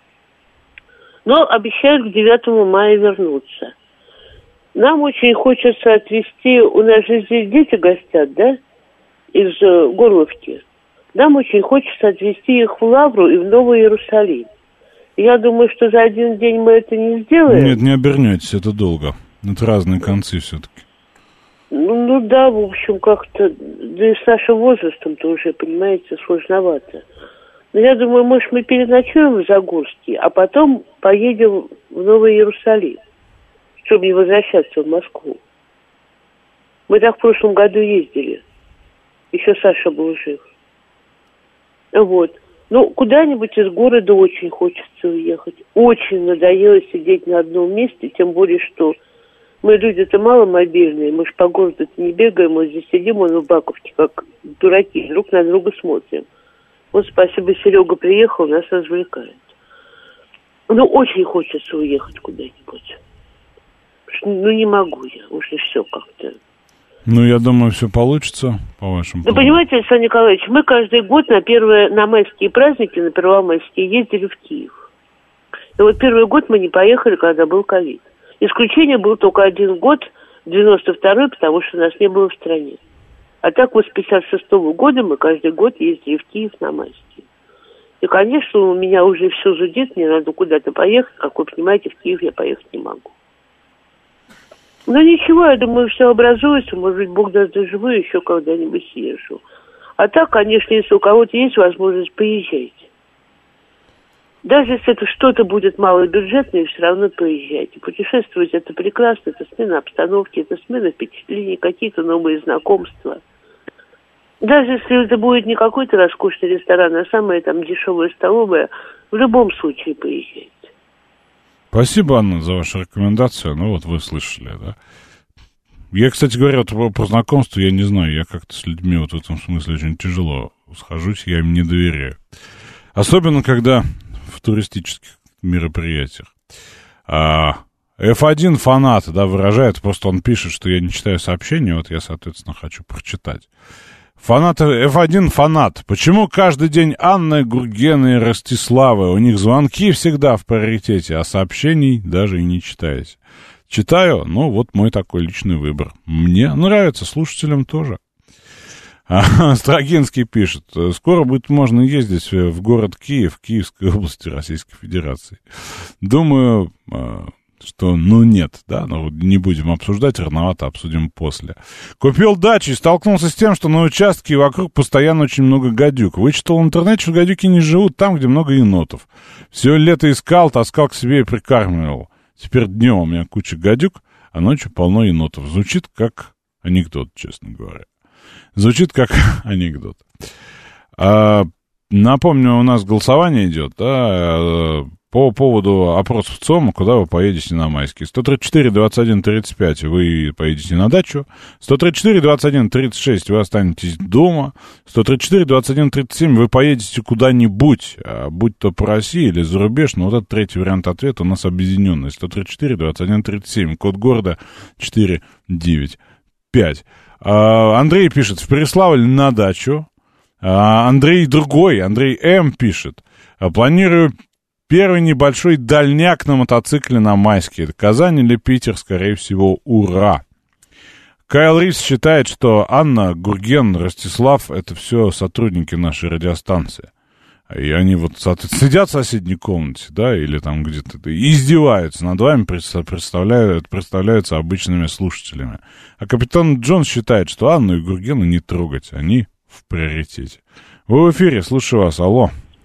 Но обещают к 9 мая вернуться. Нам очень хочется отвезти, у нас же здесь дети гостят, да, из Горловки. Нам очень хочется отвезти их в Лавру и в Новый Иерусалим. Я думаю, что за один день мы это не сделаем. Нет, не обернетесь, это долго. Это разные концы все-таки. Ну да, в общем, как-то, да и с нашим возрастом-то уже, понимаете, сложновато. Но я думаю, может, мы переночуем в Загорске, а потом поедем в Новый Иерусалим, чтобы не возвращаться в Москву. Мы так в прошлом году ездили. Еще Саша был жив. Вот. Ну, куда-нибудь из города очень хочется уехать. Очень надоело сидеть на одном месте, тем более, что мы люди-то маломобильные, мы ж по городу-то не бегаем, мы здесь сидим, мы в Баковке, как дураки, друг на друга смотрим. Вот спасибо, Серега приехал, нас развлекает. Ну, очень хочется уехать куда-нибудь. Ну, не могу я, уже все как-то. Ну, я думаю, все получится, по вашим планам. Ну, понимаете, Александр Николаевич, мы каждый год на майские праздники, на первомайские ездили в Киев. И вот первый год мы не поехали, когда был ковид. Исключение был только один год, 92-й, потому что нас не было в стране. А так вот с 56-го года мы каждый год ездили в Киев на майские. И, конечно, у меня уже все зудит, мне надо куда-то поехать. Как вы понимаете, в Киев я поехать не могу. Но ничего, я думаю, все образуется. Может быть, Бог даст доживу, еще когда-нибудь съезжу. А так, конечно, если у кого-то есть возможность, поезжайте. Даже если это что-то будет малобюджетное, все равно поезжайте. Путешествовать это прекрасно, это смена обстановки, это смена впечатлений, какие-то новые знакомства. Даже если это будет не какой-то роскошный ресторан, а самая там дешевая столовая, в любом случае поезжайте. Спасибо, Анна, за вашу рекомендацию. Ну вот вы слышали, да? Я, кстати говоря, вот по знакомству, я не знаю, я как-то с людьми вот в этом смысле очень тяжело схожусь, я им не доверяю. Особенно, когда в туристических мероприятиях. F1 фанат, да, выражает, просто он пишет, что я не читаю сообщения, вот я, соответственно, хочу прочитать. F1 фанат. Почему каждый день Анна, Гургена и Ростислава? У них звонки всегда в приоритете, а сообщений даже и не читаете. Читаю, ну, вот мой такой личный выбор. Мне нравится, слушателям тоже. Строгинский пишет. Скоро будет можно ездить в город Киев, Киевской области Российской Федерации. Думаю, что, ну, нет, да, но не будем обсуждать, рановато обсудим после. Купил дачу и столкнулся с тем, что на участке вокруг постоянно очень много гадюк. Вычитал в интернете, что гадюки не живут там, где много енотов. Все лето искал, таскал к себе и прикармливал. Теперь днем у меня куча гадюк, а ночью полно енотов. Звучит как анекдот, честно говоря. Звучит как анекдот. Напомню, у нас голосование идет, да, по поводу опросов ЦИОМа, куда вы поедете на майские. 134-21-35 вы поедете на дачу, 134-21-36 вы останетесь дома, 134-21-37 вы поедете куда-нибудь, будь то по России или за рубеж, но вот этот третий вариант ответа у нас объединенный. 134-21-37, код города 495. Андрей пишет, в Переславль на дачу. Андрей другой, Андрей М. пишет, планирую первый небольшой дальняк на мотоцикле на майские. Казань или Питер, скорее всего, ура. Кайл Рис считает, что Анна, Гурген, Ростислав — это все сотрудники нашей радиостанции. И они вот сидят в соседней комнате, да, или там где-то, и издеваются над вами, представляются обычными слушателями. А капитан Джонс считает, что Анну и Гургена не трогать, они в приоритете. Вы в эфире, слушаю вас, алло.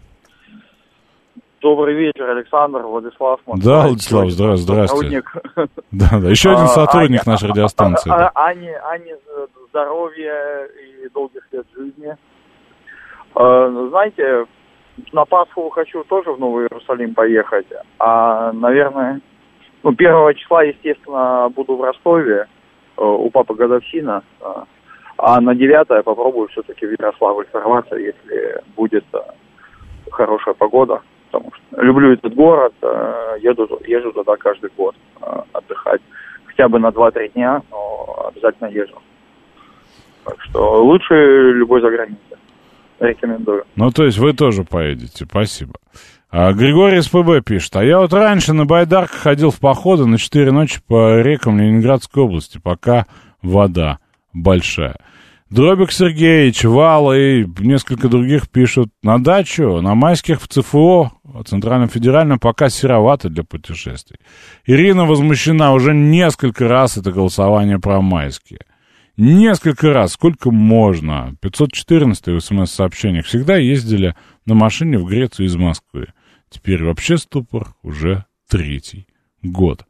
Добрый вечер, Александр, Владислав. Москва. Да, Владислав, здравствуйте. Да, еще один сотрудник нашей радиостанции. Ане здоровья и долгих лет жизни. Знаете, на Пасху хочу тоже в Новый Иерусалим поехать. Наверное, 1 числа, естественно, буду в Ростове. У папы годовщина. А на 9 попробую все-таки в Ярославль сорваться, если будет хорошая погода. Потому что люблю этот город, езжу туда каждый год отдыхать. Хотя бы на 2-3 дня, но обязательно езжу. Так что лучше любой заграницы. Рекомендую. Ну, то есть вы тоже поедете, спасибо. Григорий из ПБ пишет. Я вот раньше на байдарках ходил в походы на 4 ночи по рекам Ленинградской области, пока вода большая. Дробик Сергеевич, Вала и несколько других пишут. На дачу, на майских в ЦФО, Центральном федеральном, пока серовато для путешествий. Ирина возмущена, уже несколько раз это голосование про майские. Несколько раз, сколько можно. 514 в СМС-сообщениях. Всегда ездили на машине в Грецию из Москвы. Теперь вообще ступор уже 3-й год.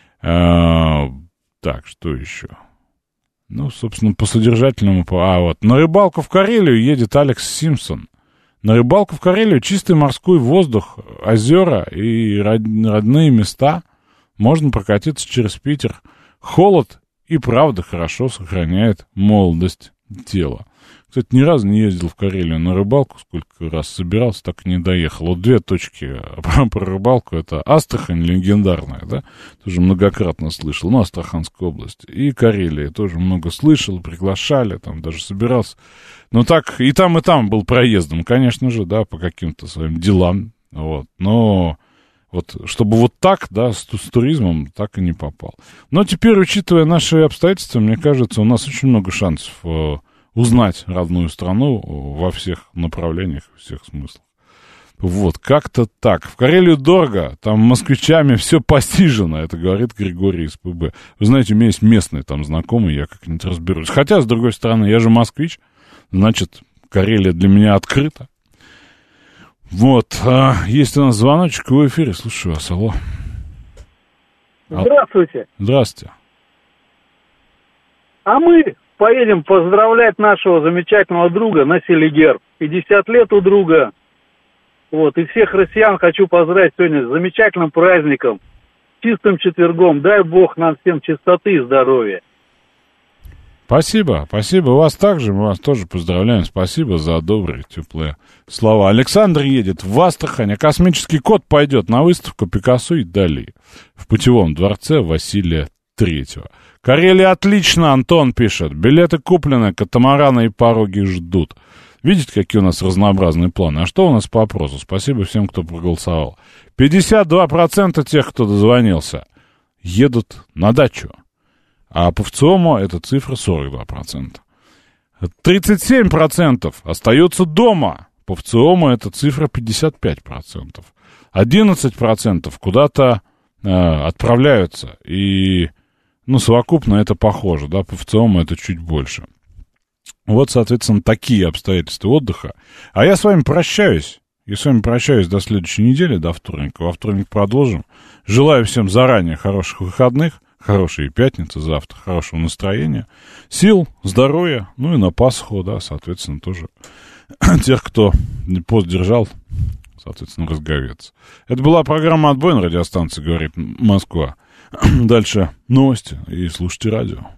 Так, что еще? Ну, собственно, по содержательному... вот. На рыбалку в Карелию едет Алекс Симпсон. На рыбалку в Карелию чистый морской воздух, озера и родные места. Можно прокатиться через Питер. Холод и правда хорошо сохраняет молодость тела. Кстати, ни разу не ездил в Карелию на рыбалку, сколько раз собирался, так и не доехал. Вот 2 точки про рыбалку. Это Астрахань легендарная, да? Тоже многократно слышал. Ну, Астраханская область. И Карелия тоже много слышал, приглашали, там даже собирался. Но так и там был проездом, конечно же, да, по каким-то своим делам. Вот. Но... Вот, чтобы вот так, да, с туризмом так и не попал. Но теперь, учитывая наши обстоятельства, мне кажется, у нас очень много шансов узнать родную страну во всех направлениях, во всех смыслах. Вот, как-то так. В Карелию дорого, там москвичами все постижено, это говорит Григорий из ПБ. Вы знаете, у меня есть местные там знакомые, я как-нибудь разберусь. Хотя, с другой стороны, я же москвич, значит, Карелия для меня открыта. Вот, есть у нас звоночек в эфире, слушаю вас, алло. Здравствуйте. Здравствуйте. А мы поедем поздравлять нашего замечательного друга на Селигер. 50 лет у друга. Вот, и всех россиян хочу поздравить сегодня с замечательным праздником, чистым четвергом. Дай Бог нам всем чистоты и здоровья. Спасибо, спасибо. У вас также, мы вас тоже поздравляем. Спасибо за добрые, теплые слова. Александр едет в Астрахань, а космический кот пойдет на выставку Пикассо и Дали в Путевом дворце Василия III. Карелия отлично, Антон пишет. Билеты куплены, катамараны и пороги ждут. Видите, какие у нас разнообразные планы? А что у нас по опросу? Спасибо всем, кто проголосовал. 52% тех, кто дозвонился, едут на дачу. А по ВЦИОМу эта цифра 42%. 37% остаются дома. По ВЦИОМу эта цифра 55%. 11% куда-то отправляются. И, совокупно это похоже, да, по ВЦИОМу это чуть больше. Вот, соответственно, такие обстоятельства отдыха. А я с вами прощаюсь. Я с вами прощаюсь до следующей недели, до вторника. Во вторник продолжим. Желаю всем заранее хороших выходных. Хорошей пятницы завтра, хорошего настроения, сил, здоровья, и на Пасху, да, соответственно, тоже тех, кто пост держал, соответственно, разговеться. Это была программа «Отбой» на радиостанции «Говорит Москва». Дальше новости и слушайте радио.